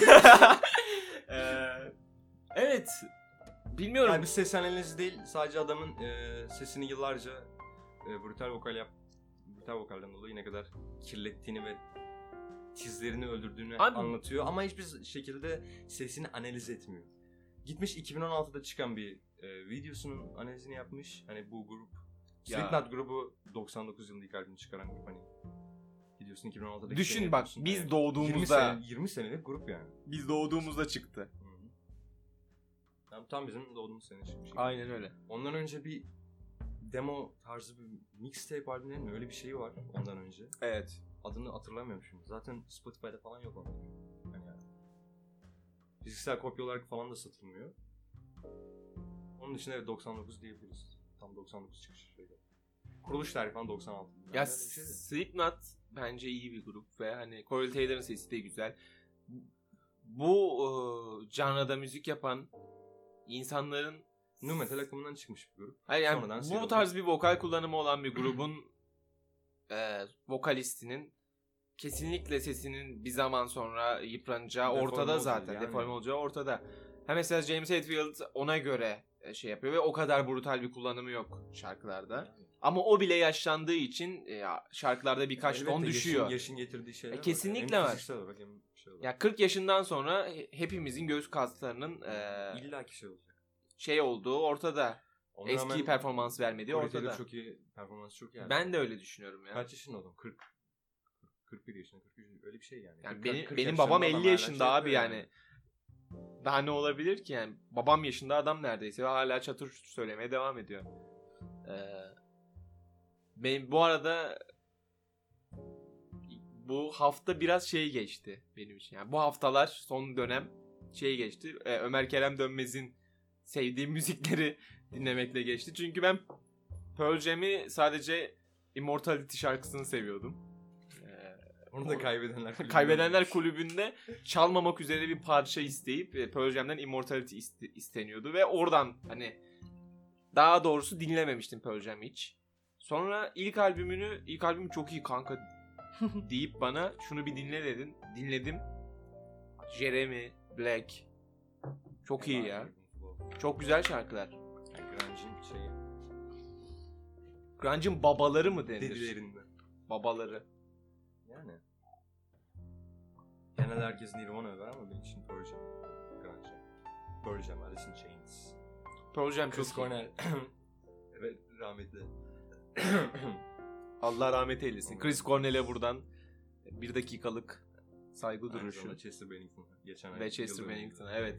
Evet. Bilmiyorum. Yani bir ses analizi değil, sadece adamın sesini yıllarca brutal vokalden dolayı ne kadar kirlettiğini ve tizlerini öldürdüğünü Abi- anlatıyor ama hiçbir şekilde sesini analiz etmiyor. Gitmiş 2016'da çıkan bir videosunun analizini yapmış. Hani bu grup Ya. Slipknot grubu 99 yılında ilk albümünü çıkaran grup, hani biliyorsun 2016'daki Düşün şeyi bak yapıyorsun. biz Yani doğduğumuzda 20 senelik grup yani. biz doğduğumuzda çıktı. Tam bizim doğduğumuz sene çıkmış. Aynen öyle. Ondan önce bir demo tarzı bir mixtape albümlerinin öyle bir şeyi var ondan önce. Evet. Adını hatırlamıyorum şimdi. Zaten Spotify'da falan yok onlar. Yani fiziksel kopya olarak falan da satılmıyor. Onun için evet 99 diyebiliriz. Tam 99 çıkış şeyde. Kuruluş tarihi falan 96. Ya Yani öyle bir şeydi. Slipknot bence iyi bir grup ve hani Corey Taylor'ın sesi de güzel. Bu janrada müzik yapan insanların Nu metal akımından çıkmış bir grup. hayır yani Sonradan bu sıyrıldı. tarz bir vokal kullanımı olan bir grubun vokalistinin kesinlikle sesinin bir zaman sonra yıpranacağı Deforme ortada olacağı zaten. yani. Deforme olacağı ortada. Ha mesela James Hetfield ona göre şey yapıyor ve o kadar brutal bir kullanımı yok şarkılarda. Ama o bile yaşlandığı için şarkılarda birkaç ton Elbette düşüyor. Yaşın getirdiği şeyler kesinlikle var. var. Hem fiziksel olarak hem şey olarak. Ya 40 yaşından sonra hepimizin göğüs kaslarının İlla ki şey olacak. şey olduğu ortada. Ona Eski rağmen performans vermediği Corey Taylor ortada. çok iyi, performansı çok iyi. Yani. Ben de öyle düşünüyorum ya. Kaç yaşında adam? 41 yaşında, 43 öyle bir şey yani. Yani 40 benim yaşlarında babam adam 50 hala yaşında şey abi yapıyor yani. Daha ne olabilir ki yani? Babam yaşında adam neredeyse ve hala çatır çutur söylemeye devam ediyor. Benim bu arada bu hafta biraz şey geçti benim için. Yani bu haftalar son dönem şey geçti. Ömer Kerem Dönmez'in sevdiğim müzikleri dinlemekle geçti. Çünkü ben Pearl Jam'i sadece Immortality şarkısını seviyordum. Onu da kaybedenler kulübü. Kaybedenler kulübünde çalmamak üzere bir parça isteyip Pearl Jam'den Immortality isteniyordu ve oradan hani daha doğrusu dinlememiştim Pearl Jam'i hiç. Sonra ilk albüm çok iyi kanka deyip bana şunu bir dinle dedin. Dinledim. Jeremy, Black çok iyi ya. Çok güzel şarkılar. Yani Grunge'in şeyi. Grunge'ın babaları mı denir? Dedilerinde. Babaları. Yani. Genelde herkes Nirvana över ama benim için Pearl Jam. Grunge. Pearl Jam, Alice in Chains. Pearl Jam Chris çok iyi. Cornell. Evet rahmetli. Allah rahmet eylesin. Chris Cornell'e buradan bir dakikalık saygı Aynı duruşu. zamanda Chester Bennington. Geçen ay Ve Chester yıldönümü. Bennington evet.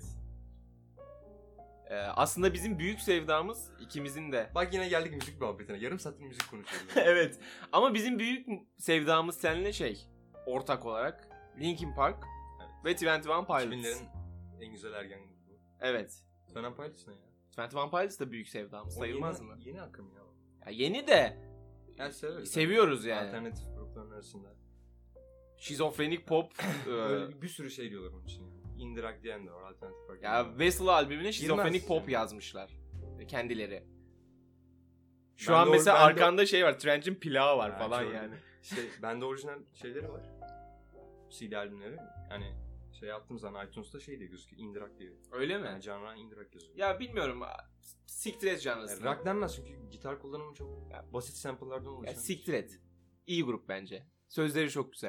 Aslında bizim büyük sevdamız ikimizin de. Bak yine geldik müzik muhabbetine. Yarım saattir müzik konuşuyoruz. Evet. Ama bizim büyük sevdamız seninle şey ortak olarak Linkin Park ve 21 Pilots. 2000'lerin en güzel ergen grubu. Evet. 21 Pilots ne ya? 21 Pilots da büyük sevdamız sayılmaz mı? Yeni akım ya. Ya yeni de Yani seviyoruz yani. Alternatif grupların arasında. Şizofrenik pop. Böyle bir sürü şey diyorlar onun için. Yani. Indie rock diyen de var. Alternatif rock diyen Ya de var. Vessel albümüne şizofrenik Girmez pop yani. yazmışlar kendileri. Şu Ben an de mesela ben de- arkanda şey var. Trench'in plağı var Ha, falan gördüm. yani. Bende orijinal şeyleri var. CD albümleri. Yani şey yaptığım zaman iTunes'ta şey diye gözüküyor. Indie rock diye. Öyle mi? Yani genre indie rock yazıyor. Ya bilmiyorum. Siktir et Yani canlısını. rock denmez çünkü gitar kullanımı çok basit sample'lardan oluşan. Ya siktir et. İyi grup bence. Sözleri çok güzel.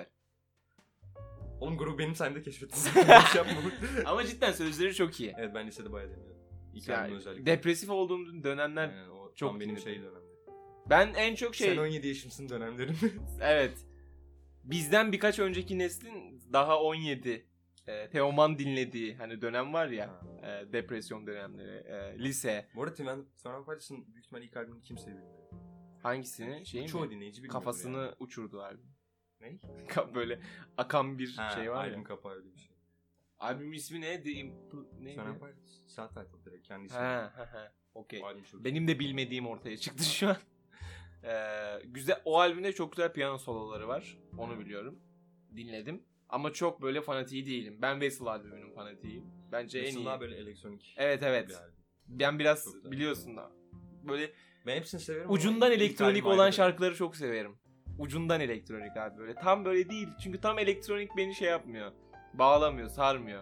Oğlum grubu benim sayemde keşfettin. Yanlış yapma. Ama cidden sözleri çok iyi. Evet ben lisede bayağı dinliyordum. İlk Yani albüm özellikle. depresif olduğum dönemler Yani o çok tam benim dinledim. şey dönemde. ben en çok şey Sen 17 yaşımsın dönemlerim. evet. Bizden birkaç önceki neslin daha 17 Teoman dinlediği hani dönem var ya depresyon dönemleri lise Bu arada Twenty Pilots'ın büyük ihtimalle ilk albümünü kimse bilmiyor. hangisini şey mi? Çoğu dinleyici bilmiyor. Kafasını uçurdu albüm. Ne? Böyle akan bir şey var albüm ya. kapağı öyle bir şey. Albüm ismi ne? Neydi? Twenty Pilots. Self-titled direkt kendisi. Ha. Okey. Albüm çok Benim de bilmediğim ortaya çıktı şu an. Güzel. O albümde çok güzel piyano soloları var. Onu biliyorum. Dinledim. Ama çok böyle fanatiği değilim. Ben Vessel albümünün fanatiğiyim. Bence en iyi. daha böyle elektronik. Evet. bir albüm. Ben biraz Çok da. biliyorsun da. Böyle Ben hepsini severim. ucundan ama ilk elektronik albüm olan ayrı. şarkıları çok severim. Ucundan elektronik abi böyle. Tam böyle değil. Çünkü tam elektronik beni şey yapmıyor. Bağlamıyor, sarmıyor.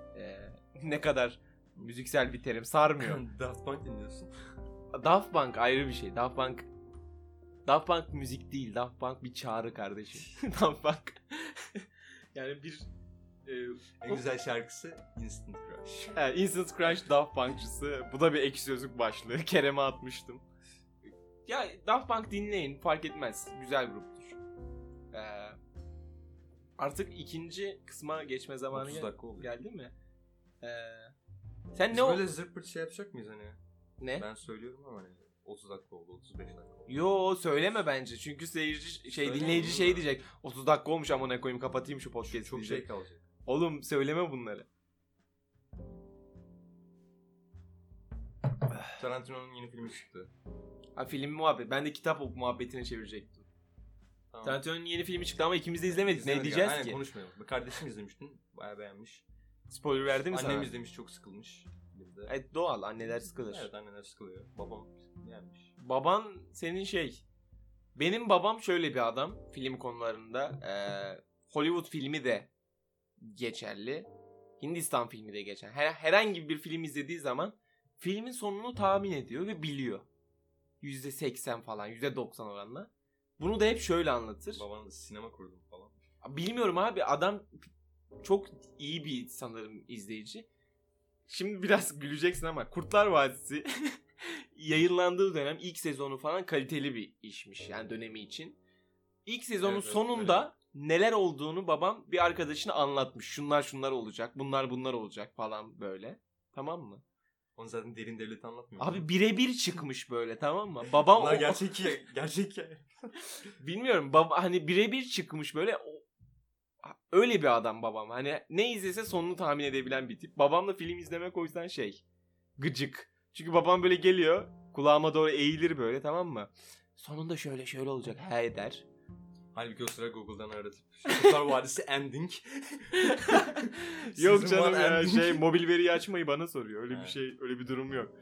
Ne kadar müziksel bir terim. Sarmıyor. Daft Punk dinliyorsun. Daft Punk ayrı bir şey. Daft Punk müzik değil. Daft Punk bir çağrı kardeşim. Daft Punk. Yani bir En güzel şarkısı Instant Crush. Instant Crush Daft Punk'çısı. Bu da bir ekşi sözlük başlığı. Kerem'e atmıştım. Ya Daft Punk dinleyin. Fark etmez. Güzel gruptur. Artık ikinci kısma geçme zamanı 30 dakika oldu. geldi mi? Sen Biz ne böyle zırt şey yapacak mıyız hani? Ne? Ben söylüyorum ama hani 30 dakika oldu, 35 dakika oldu. Yo söyleme bence. Çünkü seyirci dinleyici değil mi? diyecek. 30 dakika olmuş ama ne koyayım kapatayım şu podcast'i Çok diyecek. şey kalacak. Oğlum söyleme bunları. Tarantino'nun yeni filmi çıktı. Ha film muhabbet. Ben de kitap muhabbetine çevirecektim. Tamam. Tarantino'nun yeni filmi çıktı ama ikimiz de izlemedik. Ne İzlemedik diyeceğiz Aynen, ki? konuşmayalım. Kardeşim izlemiştin. Bayağı beğenmiş. Spoiler verdi mi sana? Annem izlemiş, çok sıkılmış. Bizde. Evet doğal, anneler sıkılır. Evet, anneler sıkılıyor. Babam beğenmiş. Baban senin benim babam şöyle bir adam film konularında. Hollywood filmi de geçerli. Hindistan filmi de geçerli. Herhangi bir film izlediği zaman filmin sonunu tahmin ediyor ve biliyor. %80 falan, %90 oranla. Bunu da hep şöyle anlatır. Babanla sinema kurdum falan. Bilmiyorum abi, adam çok iyi bir sanırım izleyici. Şimdi biraz güleceksin ama Kurtlar Vadisi yayınlandığı dönem ilk sezonu falan kaliteli bir işmiş yani dönemi için. İlk sezonun Evet, sonunda neler olduğunu babam bir arkadaşına anlatmış. Şunlar olacak, bunlar olacak falan böyle. Tamam mı? Onu zaten Derin Devlet'i anlatmıyor. Abi birebir çıkmış böyle, tamam mı? Babam Bunlar gerçek hikaye. Bilmiyorum, hani birebir çıkmış böyle. Öyle bir adam babam. Hani ne izlese sonunu tahmin edebilen bir tip. Babamla film izlemek o yüzden gıcık. Çünkü babam böyle geliyor, kulağıma doğru eğilir böyle, tamam mı? Sonunda şöyle olacak he der. Halbuki o sıra Google'dan aratıp Kurtlar Vadisi ending. Yok Season canım one ya, ending. mobil veriyi açmayı bana soruyor. Öyle bir şey, öyle bir durum yok.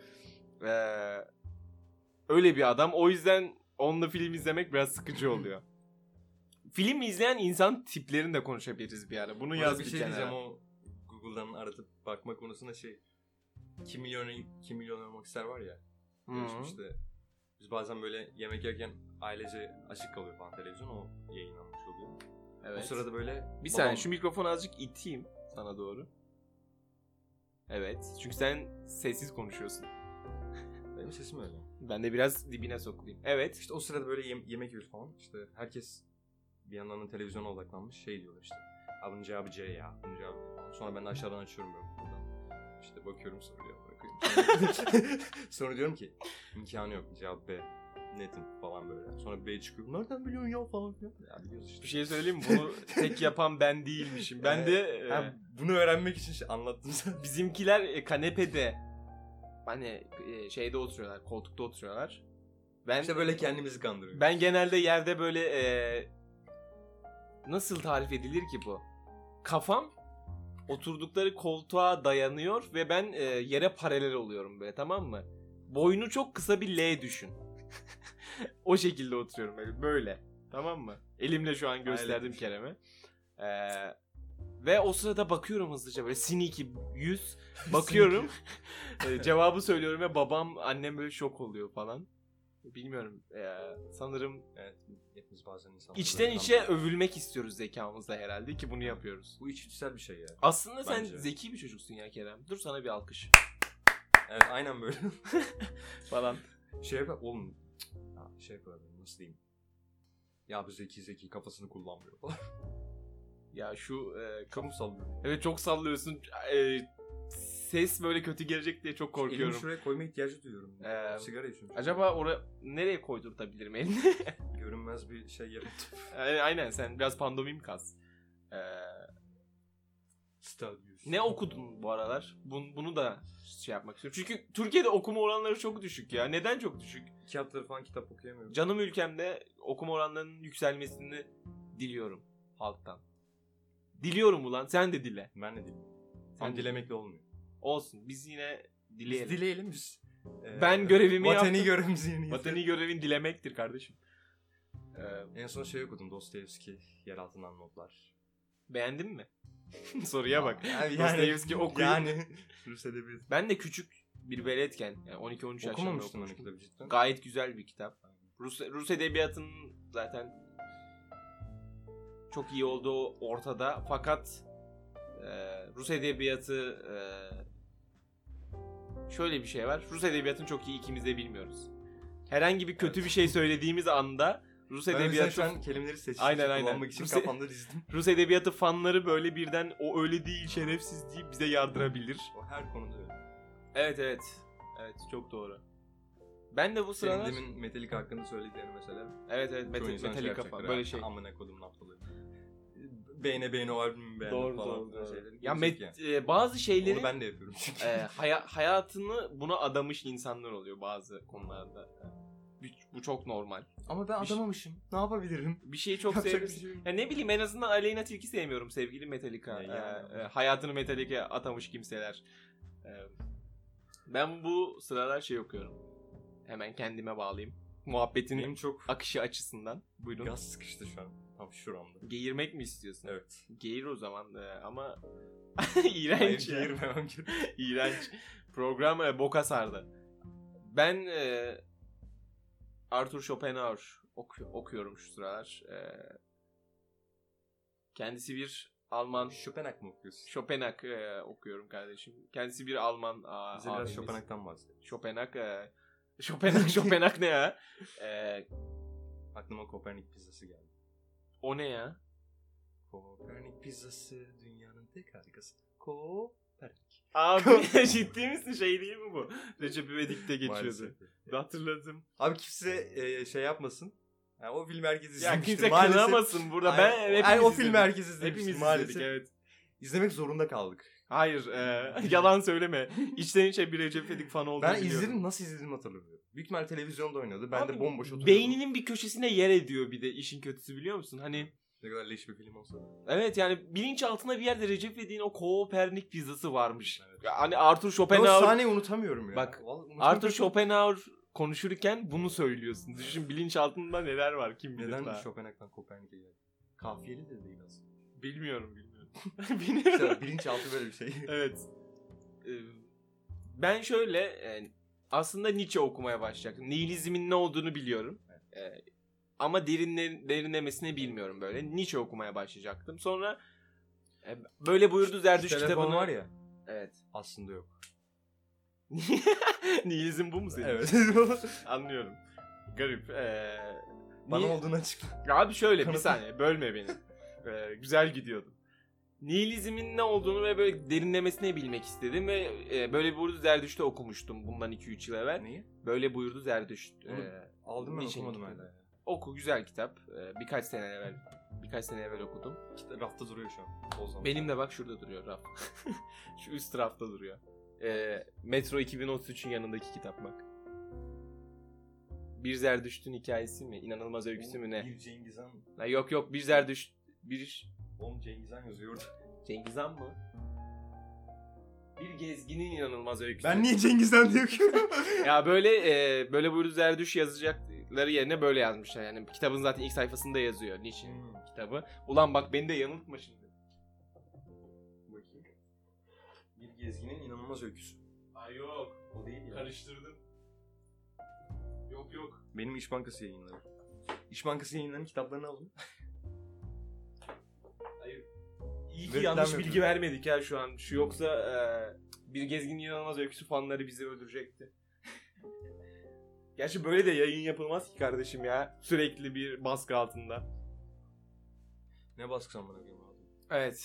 Öyle bir adam. O yüzden onunla film izlemek biraz sıkıcı oluyor. Film izleyen insan tiplerini de konuşabiliriz bir ara. Bunu yaz bir bir şey kenara. diyeceğim, o Google'dan aratıp bakma konusunda Kim Milyon Olmak ister var ya. İşte biz bazen böyle yemek yerken ailece açık kalıyor falan televizyon, o yayınlanmış oluyor. Evet. O sırada böyle Bir saniye şu mikrofonu azıcık iteyim sana doğru. Evet. Çünkü sen sessiz konuşuyorsun. Benim sesim öyle. Ben de biraz dibine sokulayım. Evet. İşte o sırada böyle yemek yiyoruz falan. İşte herkes bir yandan da televizyona odaklanmış. Diyorlar işte. Bunun cevabı C ya. Bunun cevabı B falan. Sonra ben de aşağıdan açıyorum böyle buradan. İşte bakıyorum, soruyor, bırakıyorum. Sonra diyorum ki imkanı yok, cevap B. Netim falan böyle. Sonra B çıkıyor. Nereden biliyorsun ya falan filan. Ya biliyoruz işte. Bir şey söyleyeyim mi? Bunu tek yapan ben değilmişim. Ben de bunu öğrenmek için anlattım sana. bizimkiler kanepede hani şeyde oturuyorlar, koltukta oturuyorlar. Ben İşte böyle kendimizi kandırıyoruz. Ben genelde yerde böyle nasıl tarif edilir ki bu? Kafam oturdukları koltuğa dayanıyor ve ben yere paralel oluyorum böyle, tamam mı? Boynu çok kısa bir L düşün. O şekilde oturuyorum böyle. Tamam mı? Elimle şu an gösterdim Kerem'e. Ve o sırada bakıyorum hızlıca böyle sneaky 100 bakıyorum. Cevabı söylüyorum ve annem böyle şok oluyor falan. Bilmiyorum. Sanırım Evet, hepimiz bazen insanlar. içten içe övülmek istiyoruz zekamızla herhalde ki bunu yapıyoruz. Bu içgüdüsel bir şey ya. Aslında sen Bence. zeki bir çocuksun ya Kerem. Dur sana bir alkış. Evet, aynen böyle. Falan. Oğlum. Yapalım, nasıl diyeyim? Ya bu zeki kafasını kullanmıyor falan. Ya şu Çok sallıyor. evet çok sallıyorsun. Ses böyle kötü gelecek diye çok korkuyorum. Elimi şuraya koyma ihtiyacı duyuyorum. Sigara içiyorum. Acaba nereye koydurtabilirim elini? Görünmez bir şey yaratıp. Aynen, sen biraz pandomim kas. Stadius. Ne okudun bu aralar? Bunu da yapmak istiyorum. Çünkü Türkiye'de okuma oranları çok düşük ya. Neden çok düşük? 2 haftadır falan kitap okuyamıyorum. Canım ülkemde okuma oranlarının yükselmesini diliyorum halktan. Diliyorum ulan, sen de dile. Ben de dileyim. Ama dilemekle olmuyor. Olsun, biz yine dileyelim. Biz dileyelim biz. Ben görevimi Vatani yaptım. görevimizi yerine Vatani görevin dilemektir kardeşim. En son okudum, Dostoyevski, Yer Altından Notlar. Beğendin mi? Soruya bak. Yani, Dostoyevski okuyun. Yani. Rus edebiyatı. Ben de küçük bir veletken, yani 12-13 yaşlarında Okumamıştım okumuştum. onu kitabı cidden. Gayet güzel bir kitap. Rus edebiyatının zaten çok iyi olduğu ortada. Fakat Rus edebiyatı şöyle bir şey var. Rus edebiyatını çok iyi ikimiz de bilmiyoruz. Herhangi bir kötü bir şey söylediğimiz anda Rus Ben edebiyatı şu an kelimeleri seçtim. Aynen. Kullanmak için kafamda dizdim. Rus edebiyatı fanları böyle birden o öyle değil şerefsiz deyip bize yardırabilir. O her konuda öyle. Evet. Evet çok doğru. Ben de bu sıralar... Senin demin Metallica hakkında söylediklerini mesela. Evet Çoğu insan Metallica falan böyle şey. Amına kodum aptalı. Beğene o albümü beğendim Doğru. falan. Ya Yani. bazı şeyleri Onu ben de yapıyorum çünkü. hayatını buna adamış insanlar oluyor bazı konularda. Bu çok normal. Ama ben adamamışım. Ne yapabilirim? Bir şeyi çok Yapacak seviyorsun. bir şey yok. Ya ne bileyim en azından Aleyna Tilki sevmiyorum sevgili Metallica. Hayatını Metallica'ya atamış kimseler. Ben bu sıralar şey okuyorum. Hemen kendime bağlayayım. Muhabbetin Benim çok akışı açısından. Buyurun. gaz sıkıştı şu an. Tam şuramda. Geğirmek mi istiyorsun? Evet. Geğir o zaman ama iğrenç Hayır, ya. geğirmemem gerek. İğrenç. Program boka sardı. Ben Arthur Schopenhauer okuyorum şu sıralar. Kendisi bir Alman. Schopenhauer mı okuyorsun? Schopenhauer okuyorum kardeşim. Kendisi bir Alman Bize biraz abimiz. Schopenhauer'dan bahset. Schopenhauer ne ya? Aklıma Kopernik pizzası geldi. O ne ya? Kopernik pizzası dünyanın tek harikası. Kopernik. Abi ciddi misin? Şey değil mi bu? Recep İvedik'te geçiyordu. Maalesef. Hatırladım. Abi kimse şey yapmasın. Yani o film herkes izlemiştir. Ya kimse maalesef. kınamasın burada. Hepimiz o filmi izledik. herkes izlemiştir. Hepimiz maalesef. izledik evet. İzlemek zorunda kaldık. Hayır yalan söyleme. İçten içe bir Recep İvedik fanı olduğunu Ben biliyorum. izledim, nasıl izledim hatırlamıyorum. Büyük ihtimal televizyonda oynadı. Ben Abi, de bomboş oturuyordum. beyninin bir köşesine yer ediyor bir de işin kötüsü biliyor musun? Hani Ne kadar leş bir film olsa da. evet yani bilinçaltında bir yerde Recep İvedik'in o Kopernik pizzası varmış. Evet. Yani Arthur Ben o Schopenhauer sahneyi unutamıyorum ya. Bak, Vallahi unutamıyorum. Arthur Schopenhauer konuşurken bunu söylüyorsun. Düşün bilinçaltında neler var kim bilir Neden daha. Schopenhauer'dan Kopernik'e geldi? Kafiyeli de değil aslında. Bilmiyorum. İşte Bilmiyorum. bilinçaltı böyle bir şey. Evet. Ben şöyle aslında Nietzsche okumaya başlayacaktım. Nihilizmin ne olduğunu biliyorum. Ama derinlemesine bilmiyorum böyle. Nietzsche okumaya başlayacaktım. Sonra böyle buyurdu Zerdüşt Telefon kitabını. var ya. Evet. Aslında yok. Nihilizm bu mu senin? Evet. Anlıyorum. Garip. Bana olduğunu açıkla. Abi şöyle bir Kanıtla. saniye bölme beni. Güzel gidiyordum. Nihilizmin ne olduğunu ve böyle derinlemesine bilmek istedim ve böyle buyurdu Zerdüşt'te okumuştum bundan 2-3 yıl evvel. Neyi? Böyle buyurdu Zerdüşt. Aldım ben Nietzsche'nin okumadım kitabı. hala ya. Oku güzel kitap. Birkaç sene evvel okudum. İşte rafta duruyor şu an. O zaman. Benim de bak şurada duruyor raf. Şu üst rafta duruyor. Metro 2033'ün yanındaki kitap bak. Bir Zerdüşt'ün hikayesi mi? İnanılmaz öyküsü mü ne? Bir Cengiz Han. Ha, yok bir Zerdüşt. Oğlum Cengiz Han yazıyor orada. Cengiz Han mı? Bir gezginin inanılmaz öyküsü. Ben niye Cengiz Han diye okuyorum? Ya böyle buyurdu Zerdüşt yazacakları yerine böyle yazmışlar. Yani kitabın zaten ilk sayfasında yazıyor Nietzsche kitabı. Ulan bak beni de yanıltma şimdi. Bakayım. Bir gezginin inanılmaz öyküsü. Ay yok. O değil ya. Karıştırdım. Yok. Benim İş Bankası yayınları. İş Bankası yayınlarının kitaplarını alın. Hayır. İyi ki Reklam yanlış yapıyorum. bilgi vermedik ya şu an. Şu yoksa bir gezginin inanılmaz öyküsü fanları bizi öldürecekti. Gerçi böyle de yayın yapılmaz ki kardeşim ya. Sürekli bir baskı altında. Ne baskısı amına koyayım abi? Evet.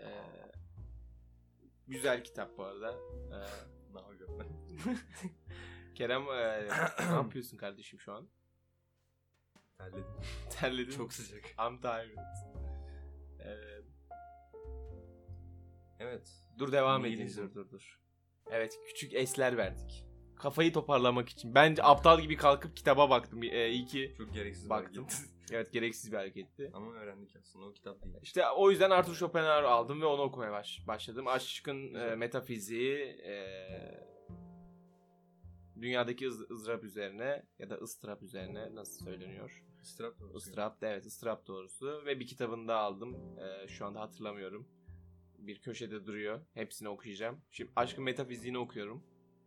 Güzel kitap bu arada. Ne yapıyorum ben? Kerem ne yapıyorsun kardeşim şu an? Terledim. Terledin. Çok sıcak. I'm tired. Evet. Dur devam edeyim. Nihilizm. Dur. Evet küçük esler verdik. Kafayı toparlamak için. Bence aptal gibi kalkıp kitaba baktım. İyi ki Çok gereksiz baktım. bir hareket. Evet gereksiz bir hareketti. Ama öğrendik aslında o kitap değil. İşte o yüzden Arthur Schopenhauer aldım ve onu okumaya başladım. Aşkın Güzel. metafiziği, dünyadaki ızdırap üzerine ya da ıstırap üzerine nasıl söyleniyor? İstirap doğrusu. Istırap, evet ıstırap doğrusu. Ve bir kitabını da aldım. Şu anda hatırlamıyorum. Bir köşede duruyor. Hepsini okuyacağım. Şimdi Aşkın Metafiziğini okuyorum.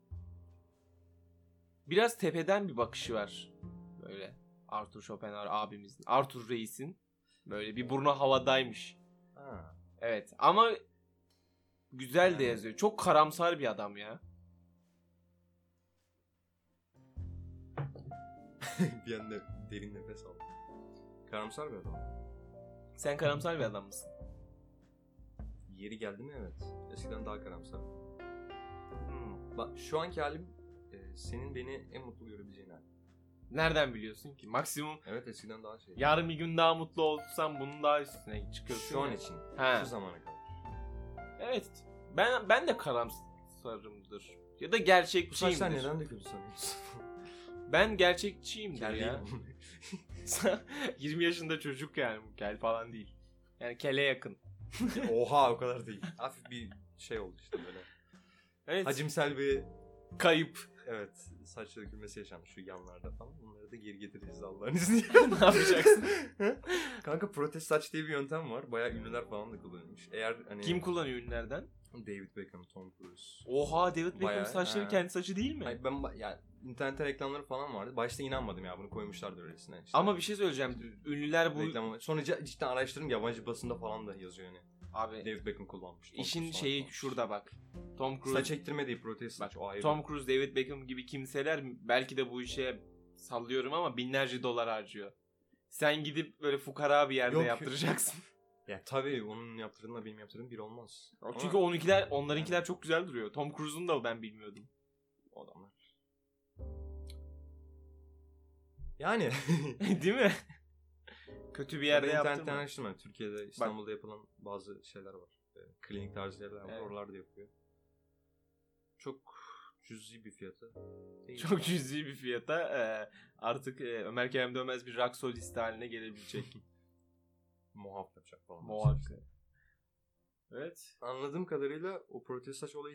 Biraz tepeden bir bakışı var. Böyle Arthur Schopenhauer abimizin. Arthur Reis'in. Böyle bir burnu havadaymış. Ha. Evet ama güzel de yazıyor. Çok karamsar bir adam ya. Bir anda derin nefes al. Karamsar bir adam. Sen karamsar bir adam mısın? Yeri geldi mi evet. Eskiden daha karamsar. Hmm. Bak şu anki halim senin beni en mutlu görebileceğin hal. Nereden biliyorsun ki? Maksimum Evet eskiden daha şey. yarın bir gün daha mutlu olsam bunun daha üstüne çıkıyorsun. Şu an ya. için. He. Şu zamana kadar. Evet. Ben de karamsarımdır. Ya da Bu gerçekçiyimdir. saçlar neden de kötü sanıyorsun? Ben gerçekçiyimdir Kel ya. 20 yaşında çocuk yani. Kel falan değil. Yani kele yakın. Oha o kadar değil. Hafif bir şey oldu işte böyle. Evet. Hacimsel bir Kayıp. evet saç dökülmesi yaşanmış şu yanlarda falan. Bunları da geri getireceğiz Allah'ın izniyle. Ne yapacaksın? Kanka protez saç diye bir yöntem var. Bayağı ünlüler falan da kullanıyormuş. Eğer hani Kim kullanıyor ünlülerden? David Beckham, Tom Cruise. Oha, David Beckham Bayağı, saçları ha. kendi saçı değil mi? Hayır, ben ya internette reklamları falan vardı. Başta inanmadım ya bunu koymuşlardır öylesine. İşte. Ama bir şey söyleyeceğim. Ünlüler bu... Reklamı. Sonra cidden araştırdım yabancı basında falan da yazıyor yani. Abi David Beckham kullanmış. Tom işin Cruise şeyi kullanmış. şurada bak. Tom Cruise... Saç ektirme değil protez saç. O ayrı. Tom Cruise, David Beckham gibi kimseler belki de bu işe sallıyorum ama binlerce dolar harcıyor. Sen gidip böyle fukara bir yerde Yok. yaptıracaksın. Ya tabii onun yaptırdığımla benim yaptırdığım bir olmaz. Çünkü onlarınkiler çok güzel duruyor. Tom Cruise'un da ben bilmiyordum. O adamlar. Yani. Değil mi? Kötü bir yerde yaptın internetten mı? araştırma. Türkiye'de, İstanbul'da yapılan bazı şeyler var. Klinik tarzı yerler var. Evet. Oralarda yapıyor. Çok cüzi bir fiyata. Değil. Çok cüzi bir fiyata artık Ömer Kerem Dönmez bir rock solisti haline gelebilecek. Muhaf yapacak falan. Muhakkak. Evet. Anladığım kadarıyla o protez saç olayı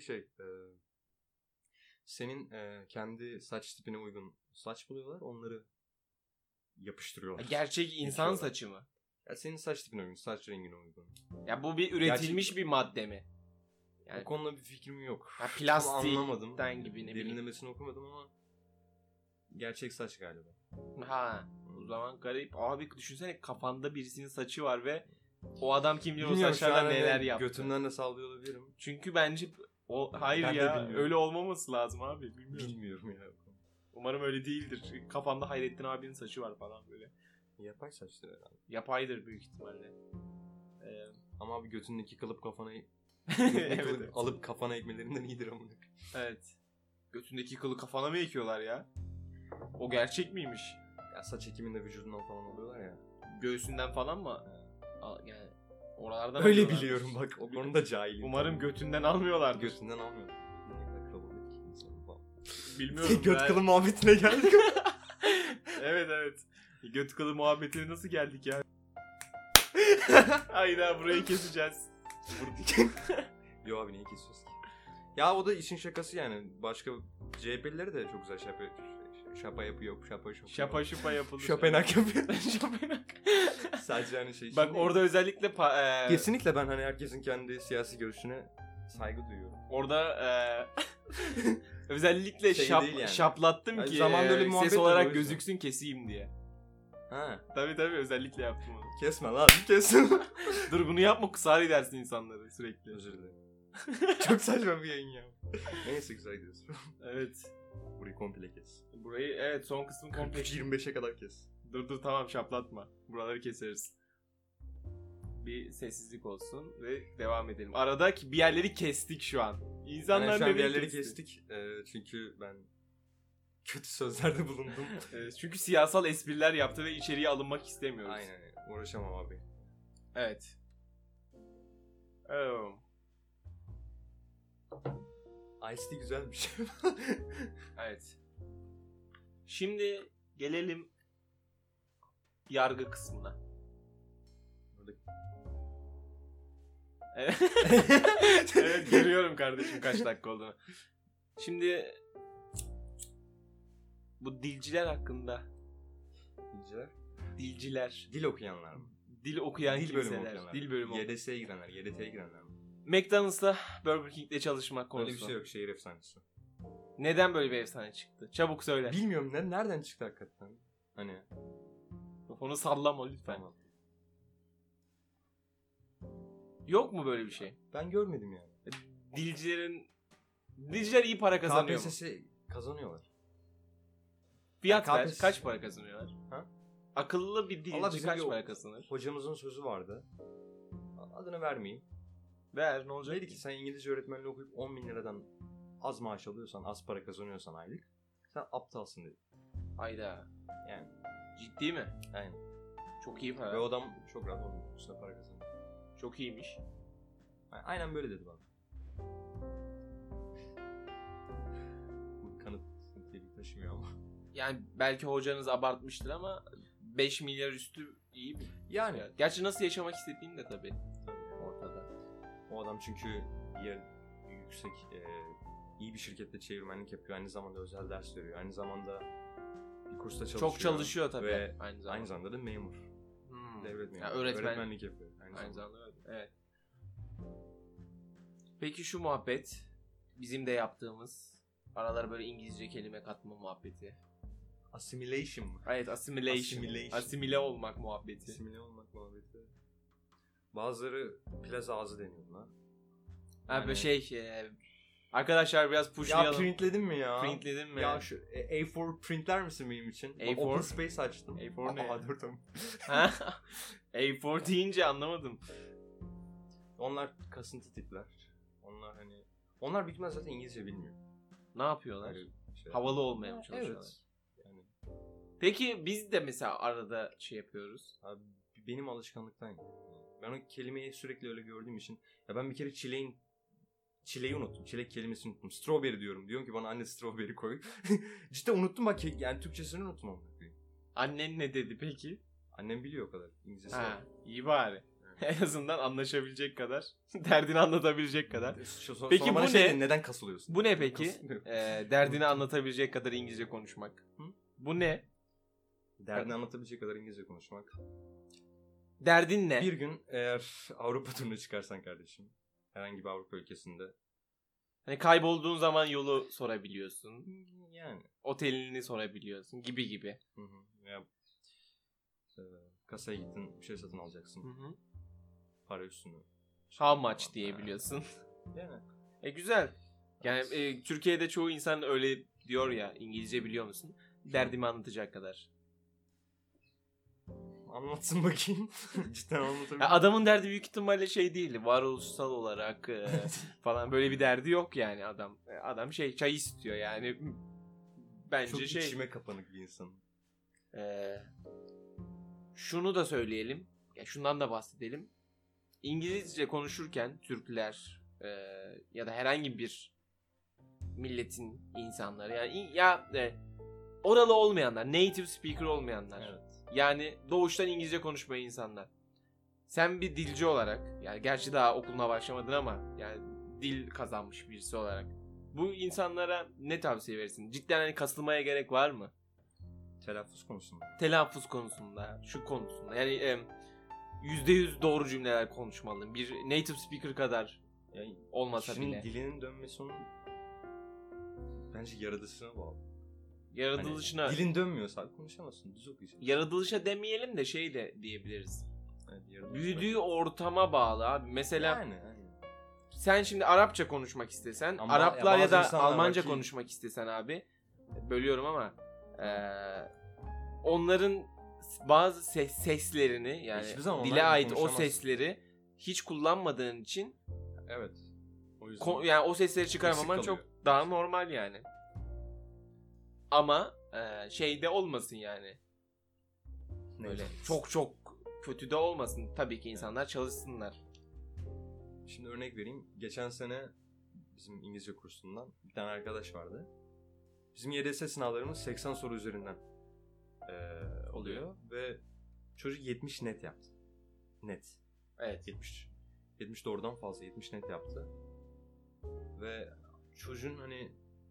senin kendi saç tipine uygun saç buluyorlar, onları yapıştırıyorlar. Gerçek insan Geçiyorlar. saçı mı? Ya senin saç tipine uygun, saç rengine uygun. Ya bu bir üretilmiş bir madde mi? Yani O konuda bir fikrim yok. ha, Tam plastikten anlamadım. gibi ne bileyim. Derinlemesine okumadım ama gerçek saç galiba. Ha, o zaman garip. Abi düşünsene kafanda birisinin saçı var ve o adam kim bilir o Bilmiyorum, şu saçlarla an neler yaptı. götümden de sallıyor olabilirim. Çünkü bence hayır Ben de ya bilmiyorum. öyle olmaması lazım abi. Bilmiyorum. Bilmiyorum ya. Umarım öyle değildir. Kafanda Hayrettin abinin saçı var falan böyle. Yapay saçlar herhalde. Yapaydır büyük ihtimalle. Ama abi götündeki kalıp kafana Evet, kalıp evet. alıp kafana ekmelerinden iyidir amına. Evet. Götündeki kılı kafana mı ekiyorlar ya? O gerçek miymiş? Ya saç ekiminde vücudundan falan alıyorlar ya. Göğsünden falan mı? Yani oralardan Öyle alıyorlarmış. biliyorum bak. O konuda cahilim. Umarım götünden almıyorlardır. götünden almıyor. Ne kadar kalabalık ki insan falan. Bilmiyorum. Göt ben- kılı muhabbetine geldik. Evet evet. Göt kılı muhabbetine nasıl geldik ya? Hayda burayı keseceğiz. Yo abi neyi kesiyoruz ki? Ya o da işin şakası yani. Başka CHP'lileri de çok güzel şapa yapıyor. Şapa yapıyor. Şapa şupa yapılır. Şopenak yapıyor. Şopenak. Sadece hani şey için Bak değil. orada özellikle Kesinlikle ben hani herkesin kendi siyasi görüşüne saygı duyuyorum. orada özellikle Şey değil yani. şaplattım Yani ki zamanda öyle bir muhabbet ses var, o olarak yüzden. gözüksün keseyim diye. Ha. Tabii özellikle yaptım onu. Kesme lan. Kesme. Dur bunu yapma kısar edersin insanları sürekli. Özür dilerim. Çok saçma bir yayın ya. Neyse güzel gidiyorsun. Evet. Burayı komple kes. Burayı evet son kısmı komple. 25'e kadar kes. Dur tamam şaplatma. Buraları keseriz. Bir sessizlik olsun ve devam edelim. Aradaki bir yerleri kestik şu an. İnsanlar Yani şu an bir nereye yerleri kesti? kestik. Çünkü ben kötü sözlerde bulundum. Çünkü siyasal espriler yaptı ve içeriye alınmak istemiyoruz. Aynen. Uğraşamam abi. Evet. Oh. Ice-T güzelmiş. Evet. Şimdi gelelim yargı kısmına. Evet. Evet görüyorum kardeşim kaç dakika olduğunu. Şimdi bu dilciler hakkında. Dilciler. Dilciler. Dil okuyanlar mı? Dil okuyan Dil bölümü kimseler. okuyanlar. Dil bölümü okuyan. YDS'ye girenler, YDT'ye girenler mi? McDonald's'ta Burger King'de çalışmak konusu. Öyle bir şey yok, şehir efsanesi. Neden böyle bir efsane çıktı? Çabuk söyle. Bilmiyorum nereden çıktı hakikaten. Hani Onu sallama lütfen. tamam. Yok mu böyle bir şey? Ben görmedim yani. Dilciler iyi para kazanıyor mu? KPSS kazanıyorlar. Fiyat Ya ver. KPSS Kaç para kazanıyorlar? Ha? Akıllı bir Allah dilci bizim kaç bir para kazanır? hocamızın sözü vardı. Adını vermeyeyim. Ver, ne olacak? Dedi ki sen İngilizce öğretmenliği okuyup 10 bin liradan az maaş alıyorsan, az para kazanıyorsan aylık, sen aptalsın dedi. Hayda. Yani Ciddi mi? aynen. Çok iyi para. Ve o adam çok rahat onun üstüne para kazanıyor. Çok iyiymiş. Aynen böyle dedi bana. Bu kanıt niteliği taşımıyor ama. Yani belki hocanız abartmıştır ama 5 milyar üstü iyi mi? Yani. Gerçi nasıl yaşamak istediğin de tabii ortada. O adam çünkü yüksek, iyi bir şirkette çevirmenlik yapıyor. Aynı zamanda özel ders veriyor. Aynı zamanda bir kursta çalışıyor. Çok çalışıyor tabii. Ve aynı zamanda da memur. Devlet memuru. Yani öğretmenlik yapıyor. Aynı zamanda. Evet. Peki şu muhabbet bizim de yaptığımız aralara böyle İngilizce kelime katma muhabbeti. Assimilation mı? Evet, assimilation. Asimile olmak muhabbeti. Asimile olmak muhabbeti. Bazıları plaz ağzı deniyor buna. Abi arkadaşlar biraz pushlayalım. Ya printledin mi ya? Printledin mi? Ya şu A4 printler misin benim için? A4? Open Space açtım. A4 ne? A4'üm. A4 deyince anlamadım. Onlar kasıntı tipler. Onlar büyük ihtimalle zaten İngilizce bilmiyor. Ne yapıyorlar? Yani havalı olmaya mı çalışıyorlar? Evet. Yani peki biz de mesela arada şey yapıyoruz. abi, benim alışkanlıktan. Ben o kelimeyi sürekli öyle gördüğüm için. Ya ben bir kere çileği unuttum. Çilek kelimesini unuttum. Strawberry diyorum. Diyorum ki bana anne strawberry koy. Cidden unuttum bak. Yani Türkçesini unuttum ama. Annen ne dedi peki? Annem biliyor o kadar. İngilizcesi var. Ha, iyi bari. En azından anlaşabilecek kadar. Derdini anlatabilecek kadar. Peki bu ne? Neden kasılıyorsun? Bu ne peki? Derdini anlatabilecek kadar İngilizce konuşmak. Hı? Bu ne? Derdini anlatabilecek kadar İngilizce konuşmak. Derdin ne? Bir gün eğer Avrupa turuna çıkarsan kardeşim. Herhangi bir Avrupa ülkesinde. Hani kaybolduğun zaman yolu sorabiliyorsun. Yani. Otelini sorabiliyorsun gibi. Hı. Ya, kasaya gittin bir şey satın alacaksın. Hı. Para üstünü. How much diyebiliyorsun. Yani. Güzel. Yani Türkiye'de çoğu insan öyle diyor ya, İngilizce biliyor musun? Derdimi anlatacak kadar. Anlatsın bakayım. Cidden anlatabilir. Adamın derdi büyük ihtimalle şey değil. Varoluşsal olarak falan böyle bir derdi yok yani adam. Adam çay istiyor yani. Bence çok içime kapanık bir insan. Şunu da söyleyelim. Şundan da bahsedelim. İngilizce konuşurken Türkler ya da herhangi bir milletin insanları yani oralı olmayanlar, native speaker olmayanlar. Evet. Yani doğuştan İngilizce konuşmayan insanlar. Sen bir dilci olarak, yani gerçi daha okuluna başlamadın ama yani dil kazanmış birisi olarak bu insanlara ne tavsiye verirsin? Cidden hani kasılmaya gerek var mı? Telaffuz konusunda. Telaffuz konusunda, şu konusunda. Yani %100 doğru cümleler konuşmalı. Bir native speaker kadar yani olmasa bile. Dilinin dönmesi onun bence yaratılışına bağlı. Yaratılışına. Hani, dilin dönmüyorsa konuşamazsın. Düz okuyacaksın. Yaratılışa demeyelim de şey de diyebiliriz. Evet, büyüdüğü ortama bağlı abi. Mesela yani. sen şimdi Arapça konuşmak istesen, ama Araplar ya da Almanca ki konuşmak istesen abi, bölüyorum ama onların bazı seslerini yani dile ait o sesleri hiç kullanmadığın için evet. O yüzden yani o sesleri çıkarmaman çok daha normal yani. Ama şeyde olmasın yani. Öyle çok kötü de olmasın. Tabii ki insanlar çalışsınlar. Şimdi örnek vereyim. Geçen sene bizim İngilizce kursundan bir tane arkadaş vardı. Bizim YDS sınavlarımız 80 soru üzerinden oluyor. Ve çocuk 70 net yaptı. Net. Evet. 70 doğrudan fazla. 70 net yaptı. Ve çocuğun hani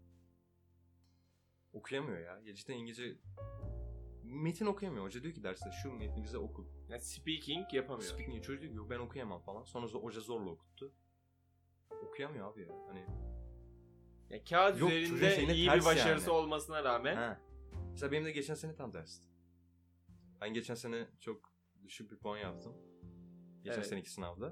okuyamıyor ya. Cidden İngilizce metin okuyamıyor. Hoca diyor ki derste şu metni bize oku. Yani speaking yapamıyor. Speaking. Çocuk diyor ki yok ben okuyamam falan. Sonra hoca zorla okuttu. Okuyamıyor abi ya. Hani ya kağıt üzerinde iyi bir başarısı olmasına rağmen. Ha. Mesela benim de geçen sene tam tersti. Ben geçen sene çok düşük bir puan yaptım. Geçen seneki sınavda.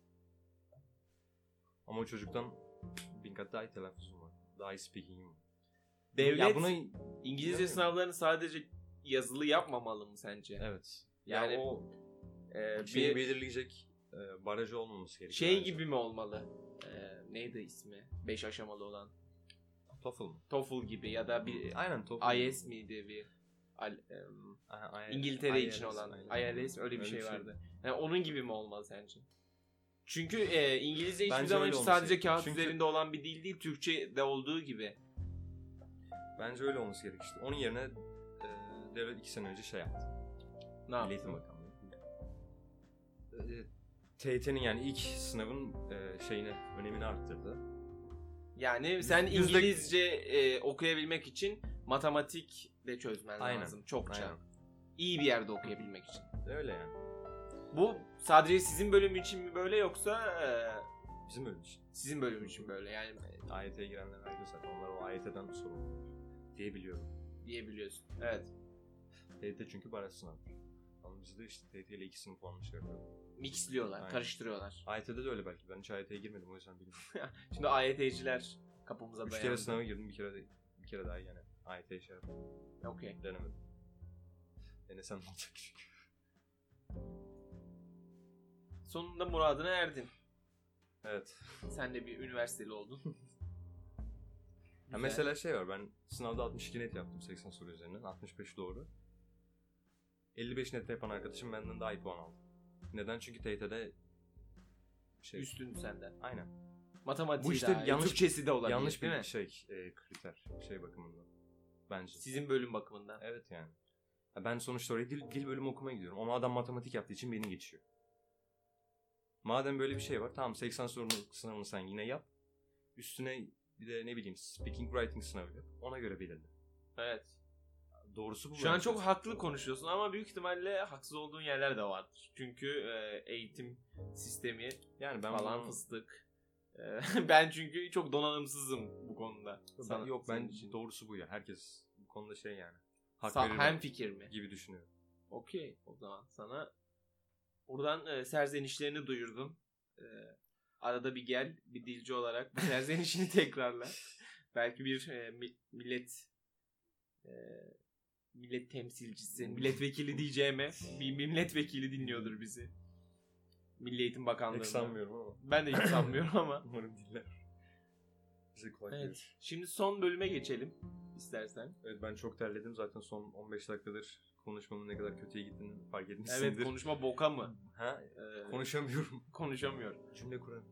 Ama o çocuktan 1000 kat daha iyi telaffuzum var. Daha iyi speaking'im var. Devlet İngilizce sınavlarını sadece yazılı yapmamalı mı sence? Evet. Yani Yani o bir belirleyecek barajı olmaması gerekiyor. şey bence. gibi mi olmalı? Neydi ismi? 5 aşamalı olan. TOEFL mı? TOEFL gibi ya da bir Aynen TOEFL. IELTS miydi bir Aha, İngiltere IELTS, için olan aynen. IELTS öyle bir Öyle şey bir şey. vardı. Yani onun gibi mi olmalı sence? Çünkü İngilizce hiçbir Bence zaman öyle hiç olması sadece gerekiyor. kağıt Çünkü- üzerinde olan bir dil değil, Türkçe'de olduğu gibi. Bence öyle olması gerekiyor. İşte onun yerine devlet 2 sene önce şey yaptı. Ne Milli Eğitim yaptın? Bakanlığı. TYT'nin yani ilk sınavın önemini arttırdı. Yani sen Yüzde- İngilizce okuyabilmek için matematik de çözmen Aynen. lazım çokça. Aynen. İyi bir yerde okuyabilmek için. Öyle yani. Bu sadece sizin bölüm için mi böyle yoksa Bizim öyle şey. sizin bölüm için böyle yani AYT'ye girenler ayrı zaten. Onlar o AYT'den sorumlu diyebiliyorum. diyebiliyorsun. Evet. TYT çünkü baraj sınavı. Ama bizde işte TYT ile 2 sınıf puanını çıkarıyor. Mixliyorlar, Aynen. karıştırıyorlar. AYT'de de öyle belki. Ben hiç AYT'ye girmedim o yüzden bilmiyorum. Şimdi AYT'ciler kapımıza 3 dayandı. kere sınava girdim, bir kere daha yani AYT'ye şey yaptım. Okey. Denemedim. Denesem ne olacak çünkü. Sonunda muradına erdin. Evet. Sen de bir üniversiteli oldun. Ya mesela şey var, ben sınavda 62 net yaptım 80 soru üzerinden. 65 doğru. 55 net yapan arkadaşım benden daha iyi puan aldı. Neden? Çünkü TYT'de Üstün senden. Aynen. Matematiği Bu işte daha iyi, yanlış- Türkçesi de olabilir Yanlış değil bir mi? kriter şey bakımından. Bence. Sizin bölüm bakımından. Evet yani. Ya ben sonuçta oraya dil bölümü okumaya gidiyorum. Ama adam matematik yaptığı için beni geçiyor. Madem böyle bir şey var, tamam 80 sorunun sınavını sen yine yap. Üstüne bir de ne bileyim speaking writing sınavı yap. Ona göre belirle. Evet. Doğrusu bu. Şu an bence. çok haklı konuşuyorsun ama büyük ihtimalle haksız olduğun yerler de vardır. Çünkü eğitim sistemi yani ben falan bunu- fıstık. Ben çünkü çok donanımsızım bu konuda. Yok senin ben için. doğrusu bu ya. Herkes bu konuda şey yani. Hak Hem verir fikir mi? gibi düşünüyorum. Okey, o zaman sana buradan serzenişlerini duyurdum. Arada bir gel, bir dilci olarak bu serzenişini tekrarla. Belki bir millet temsilcisi, milletvekili diyeceğime bir milletvekili dinliyordur bizi. Milli Eğitim Bakanlığı'nda. Pek sanmıyorum ama. Ben de hiç sanmıyorum ama. Umarım dinler. Bize kulak Evet. verir. Şimdi son bölüme geçelim istersen. Evet ben çok terledim zaten son 15 dakikadır konuşmamın ne kadar kötüye gittiğini fark etmişsindir. Evet, konuşma boka mı? Ha? Ee, Konuşamıyorum. konuşamıyor. Cümle kuramıyorum.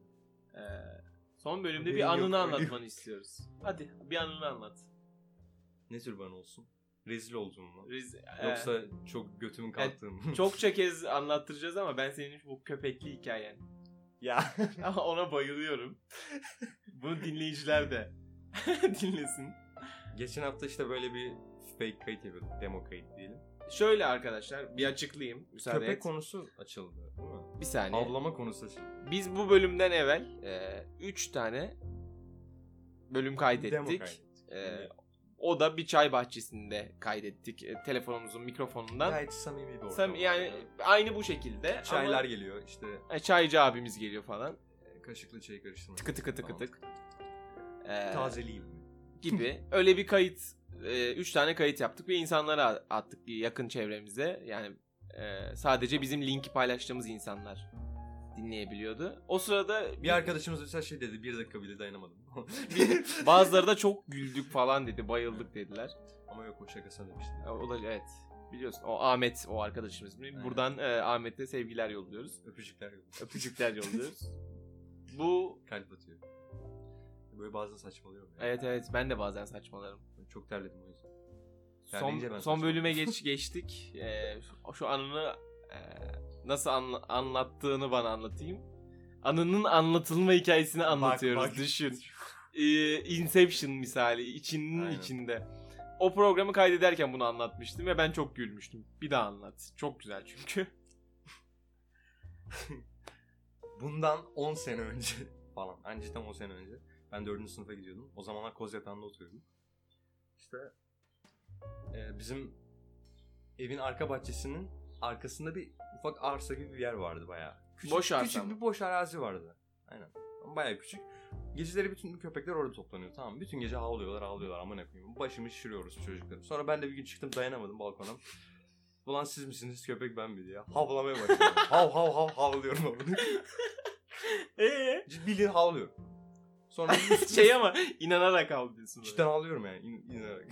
Son bölümde Haberin bir anını yok, anlatmanı istiyoruz. Hadi bir anını anlat. Ne tür bana olsun? Rezil olduğum mu? Riz- Yoksa çok götümün kalktığım mı? çokça kez anlattıracağız ama ben senin bu köpekli hikayen. Ya. Ama ona bayılıyorum. Bunu dinleyiciler de dinlesin. Geçen hafta işte böyle bir fake kayıt yapıyorduk. Demo kayıt diyelim. Şöyle arkadaşlar bir açıklayayım. Müsaade Köpek et. konusu açıldı değil mi? Bir saniye. Avlama konusu açıldı. Biz bu bölümden evvel 3 tane bölüm Demo kaydettik. kaydettik. O da bir çay bahçesinde kaydettik. Telefonumuzun mikrofonundan. Gayet samimi bir ortam. Yani aynı bu şekilde. çaylar ama geliyor işte çaycı abimiz geliyor falan. kaşıklı çay karıştırmak. Tıkı tıkı tıkı Tamam. tık. Tazeleyeyim mi? Gibi. Öyle bir kayıt. 3 tane kayıt yaptık ve insanlara attık bir yakın çevremize. Yani sadece bizim linki paylaştığımız insanlar dinleyebiliyordu. O sırada Bir arkadaşımız mesela şey dedi, 1 dakika bile dayanamadım. bazıları da çok güldük falan dedi, bayıldık dediler. Ama yok o şakasına demişti. O da evet, biliyorsun o Ahmet, o arkadaşımız. Aynen. Buradan Ahmet'e sevgiler yolluyoruz. Öpücükler yok. Öpücükler yolluyoruz. Bu Kalp atıyor. Böyle bazen saçmalıyorum. Yani. evet ben de bazen saçmalarım. Ben çok terledim o yüzden. Son Terleyince ben son bölüme saçmaladım. geçtik. Şu anını nasıl anlattığını bana anlatayım. Anının anlatılma hikayesini anlatıyoruz. bak. Düşün. Inception misali içinin Aynen. içinde. O programı kaydederken bunu anlatmıştım ve ben çok gülmüştüm. Bir daha anlat. Çok güzel çünkü. Bundan 10 sene önce falan. Anca tam 10 sene önce. Ben 4. sınıfa gidiyordum. O zamanlar Kozyatağı'nda oturuyordum. İşte bizim evin arka bahçesinin arkasında bir ufak arsa gibi bir yer vardı bayağı. Küçük, Boş arsa küçük mı? bir boş arazi vardı. Aynen. Ama bayağı küçük. Geceleri bütün köpekler orada toplanıyor, tamam mı? Bütün gece havlıyorlar amına koyayım. Başımı şişiriyoruz çocuklar. Sonra ben de bir gün çıktım, dayanamadım balkona. Ulan siz misiniz, köpek ben mi diye. Havlamaya başladım. hav havlıyorum amına. Bildiğin havlıyorum. Sonra ama inanarak havlıyorsun. cidden ağlıyorum yani. İnanarak.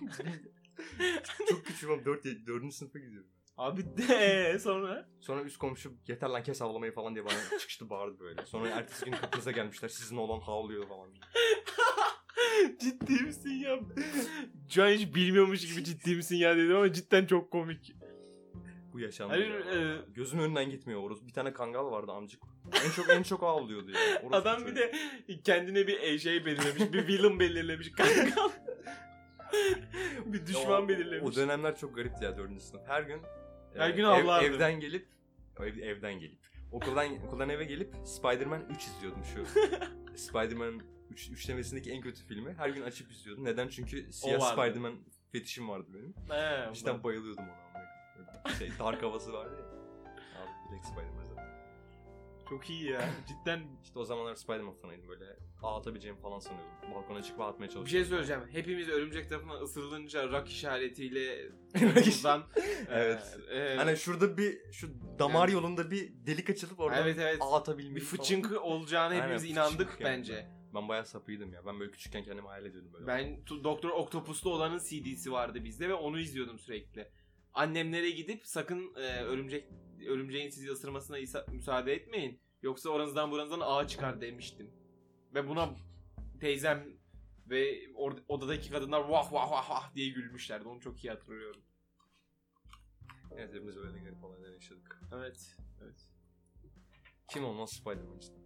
Çok küçüğüm ama 4. sınıfa gidiyorum. Abi de sonra? Sonra üst komşu yeter lan kes havlamayı falan diye bana çıkıştı bağırdı böyle. Sonra ertesi gün kapınıza gelmişler, sizin oğlan havlıyor falan. Ciddi misin ya? Şu an hiç bilmiyormuş gibi ciddi misin ya dedim ama cidden çok komik. Bu yaşandı. Hayır, ya. Gözümün önünden gitmiyor orası. Bir tane kangal vardı amcık. En çok ağlıyordu ya. Orası Adam bir de kendine bir şey belirlemiş, bir villain belirlemiş kanka. Bir düşman belirlemiş. O dönemler çok garipti ya 4. sınıf. Her gün havlardım. evden gelip okuldan eve gelip Spider-Man 3 izliyordum şu. Spider-Man 3 üçlemesindeki en kötü filmi. Her gün açıp izliyordum. Neden? Çünkü siyah Spider-Man fetişim vardı benim. İşte bayılıyordum ona. Dark havası vardı ya. Abi Black Spider-Man zaten. Çok iyi ya. Cidden. İşte o zamanlar Spider-Man fanıydım, böyle ağ atabileceğimi falan sanıyordum. Balkona çıkıp atmaya çalışıyordum. Bir şey söyleyeceğim. Hepimiz örümcek tarafından ısırılınca rak işaretiyle buradan evet. Hani şurada şu damar yolunda bir delik açılıp oradan ağ atabilmeyi bir fıçınkı olacağını hepimiz inandık bence. Yani. Ben bayağı sapıydım ya. Ben böyle küçükken kendimi hayal ediyordum böyle. Ben Doktor Octopus'ta olanın CD'si vardı bizde ve onu izliyordum sürekli. Annemlere gidip sakın örümceğin sizi ısırmasına müsaade etmeyin. Yoksa oranızdan buranızdan ağa çıkar demiştim. Ve buna teyzem ve odadaki kadınlar vah vah vah vah diye gülmüşlerdi. Onu çok iyi hatırlıyorum. Evet, hepimiz böyle garip olaylar yaşadık. Evet. Kim olmaz Spider-Man işte.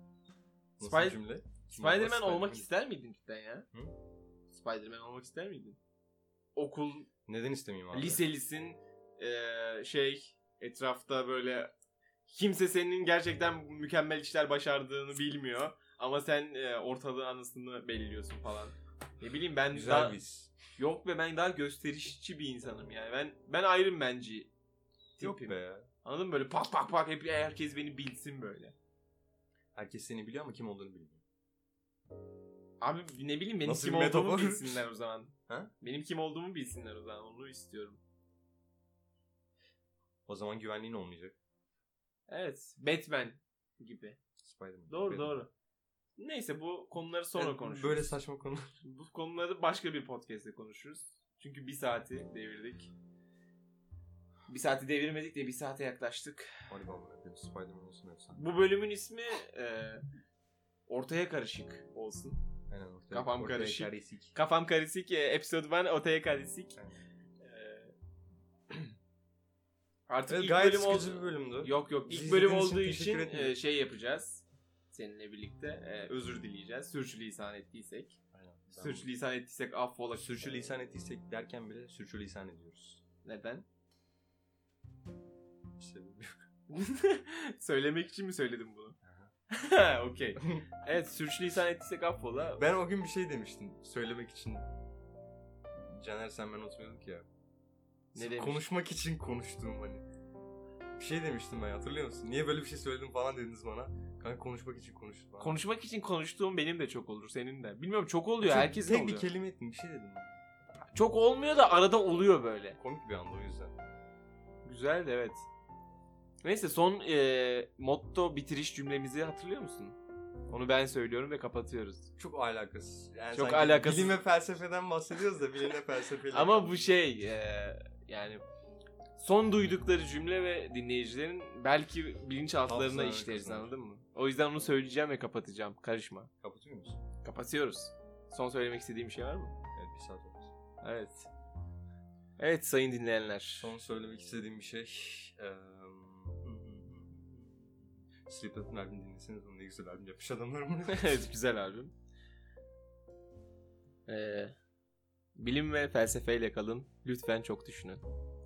Spider-Man olmak ister miydin cidden ya? Hı? Spider-Man olmak ister miydin? Okul... Neden istemeyeyim abi? Liselisin, etrafta böyle kimse senin gerçekten mükemmel işler başardığını bilmiyor ama sen ortalığın anısını belirliyorsun falan. Ne bileyim ben güzel bir his. Yok be, ben daha gösterişçi bir insanım yani. Ben Iron Man'ci tipim. Yok be ya. Anladın mı? Böyle pak pak pak hep herkes beni bilsin böyle. Herkes seni biliyor ama kim olduğunu bilmiyor. Abi ne bileyim benim nasıl kim olduğumu bilsinler o zaman. Ha? Benim kim olduğumu bilsinler o zaman. Onu istiyorum. O zaman güvenliğin olmayacak. Evet. Batman gibi. Spider-Man. Doğru. Neyse bu konuları sonra konuşuruz. Böyle saçma konular. Bu konuları başka bir podcast'te konuşuruz. Çünkü 1 saati devirdik. 1 saati devirmedik de 1 saate yaklaştık. Hadi bakalım. Spider-Man olsun efsane. Bu bölümün ismi Ortaya Karışık olsun. Aynen, Kafam karışık. Kafam karışık. Episode 1 Ortaya Karışık. Artık evet, ilk gayet bölüm sıkıcı bir bölümdü. Yok ilk bölüm olduğu için yapacağız. Seninle birlikte özür dileyeceğiz. Sürçülisan ettiysek. Aynen. Sürçülisan ettiysek affola. Sürçülisan ettiysek derken bile sürçülisan ediyoruz. Neden? Sebebi yok. Söylemek için mi söyledim bunu? Okey. Evet, sürçülisan ettiysek affola. Ben o gün bir şey demiştim. Söylemek için. Caner sen ben oturuyorduk ya. Ne demiş? Konuşmak için konuştuğum hani. Bir şey demiştim ben, hatırlıyor musun? Niye böyle bir şey söyledim falan dediniz bana. Kanka konuşmak için konuştum. Konuşmak için konuştuğum benim de çok olur, senin de. Bilmiyorum, çok oluyor, herkesin oluyor. Tek bir kelime ettim, bir şey dedim ben. Çok olmuyor da arada oluyor böyle. Komik bir anda o yüzden. Güzeldi, evet. Neyse son motto bitiriş cümlemizi hatırlıyor musun? Onu ben söylüyorum ve kapatıyoruz. Çok alakasız. Yani çok alakasız. Bilim ve felsefeden bahsediyoruz da bilim ve felsefeyle. Ama bu yani son duydukları cümle ve dinleyicilerin belki bilinçaltlarına işleriz, anladın mı? O yüzden onu söyleyeceğim ve kapatacağım. Karışma. Kapatıyor musun? Kapatıyoruz. Son söylemek istediğim bir şey var mı? Evet, 1 saat olmuş. Evet. Evet sayın dinleyenler. Son söylemek istediğim bir şey. Slipknot'un albümünü dinleseniz, onu ne güzel albüm yapmış adamlar mı? Evet, güzel albüm. Bilim ve felsefeyle kalın. Lütfen çok düşünün.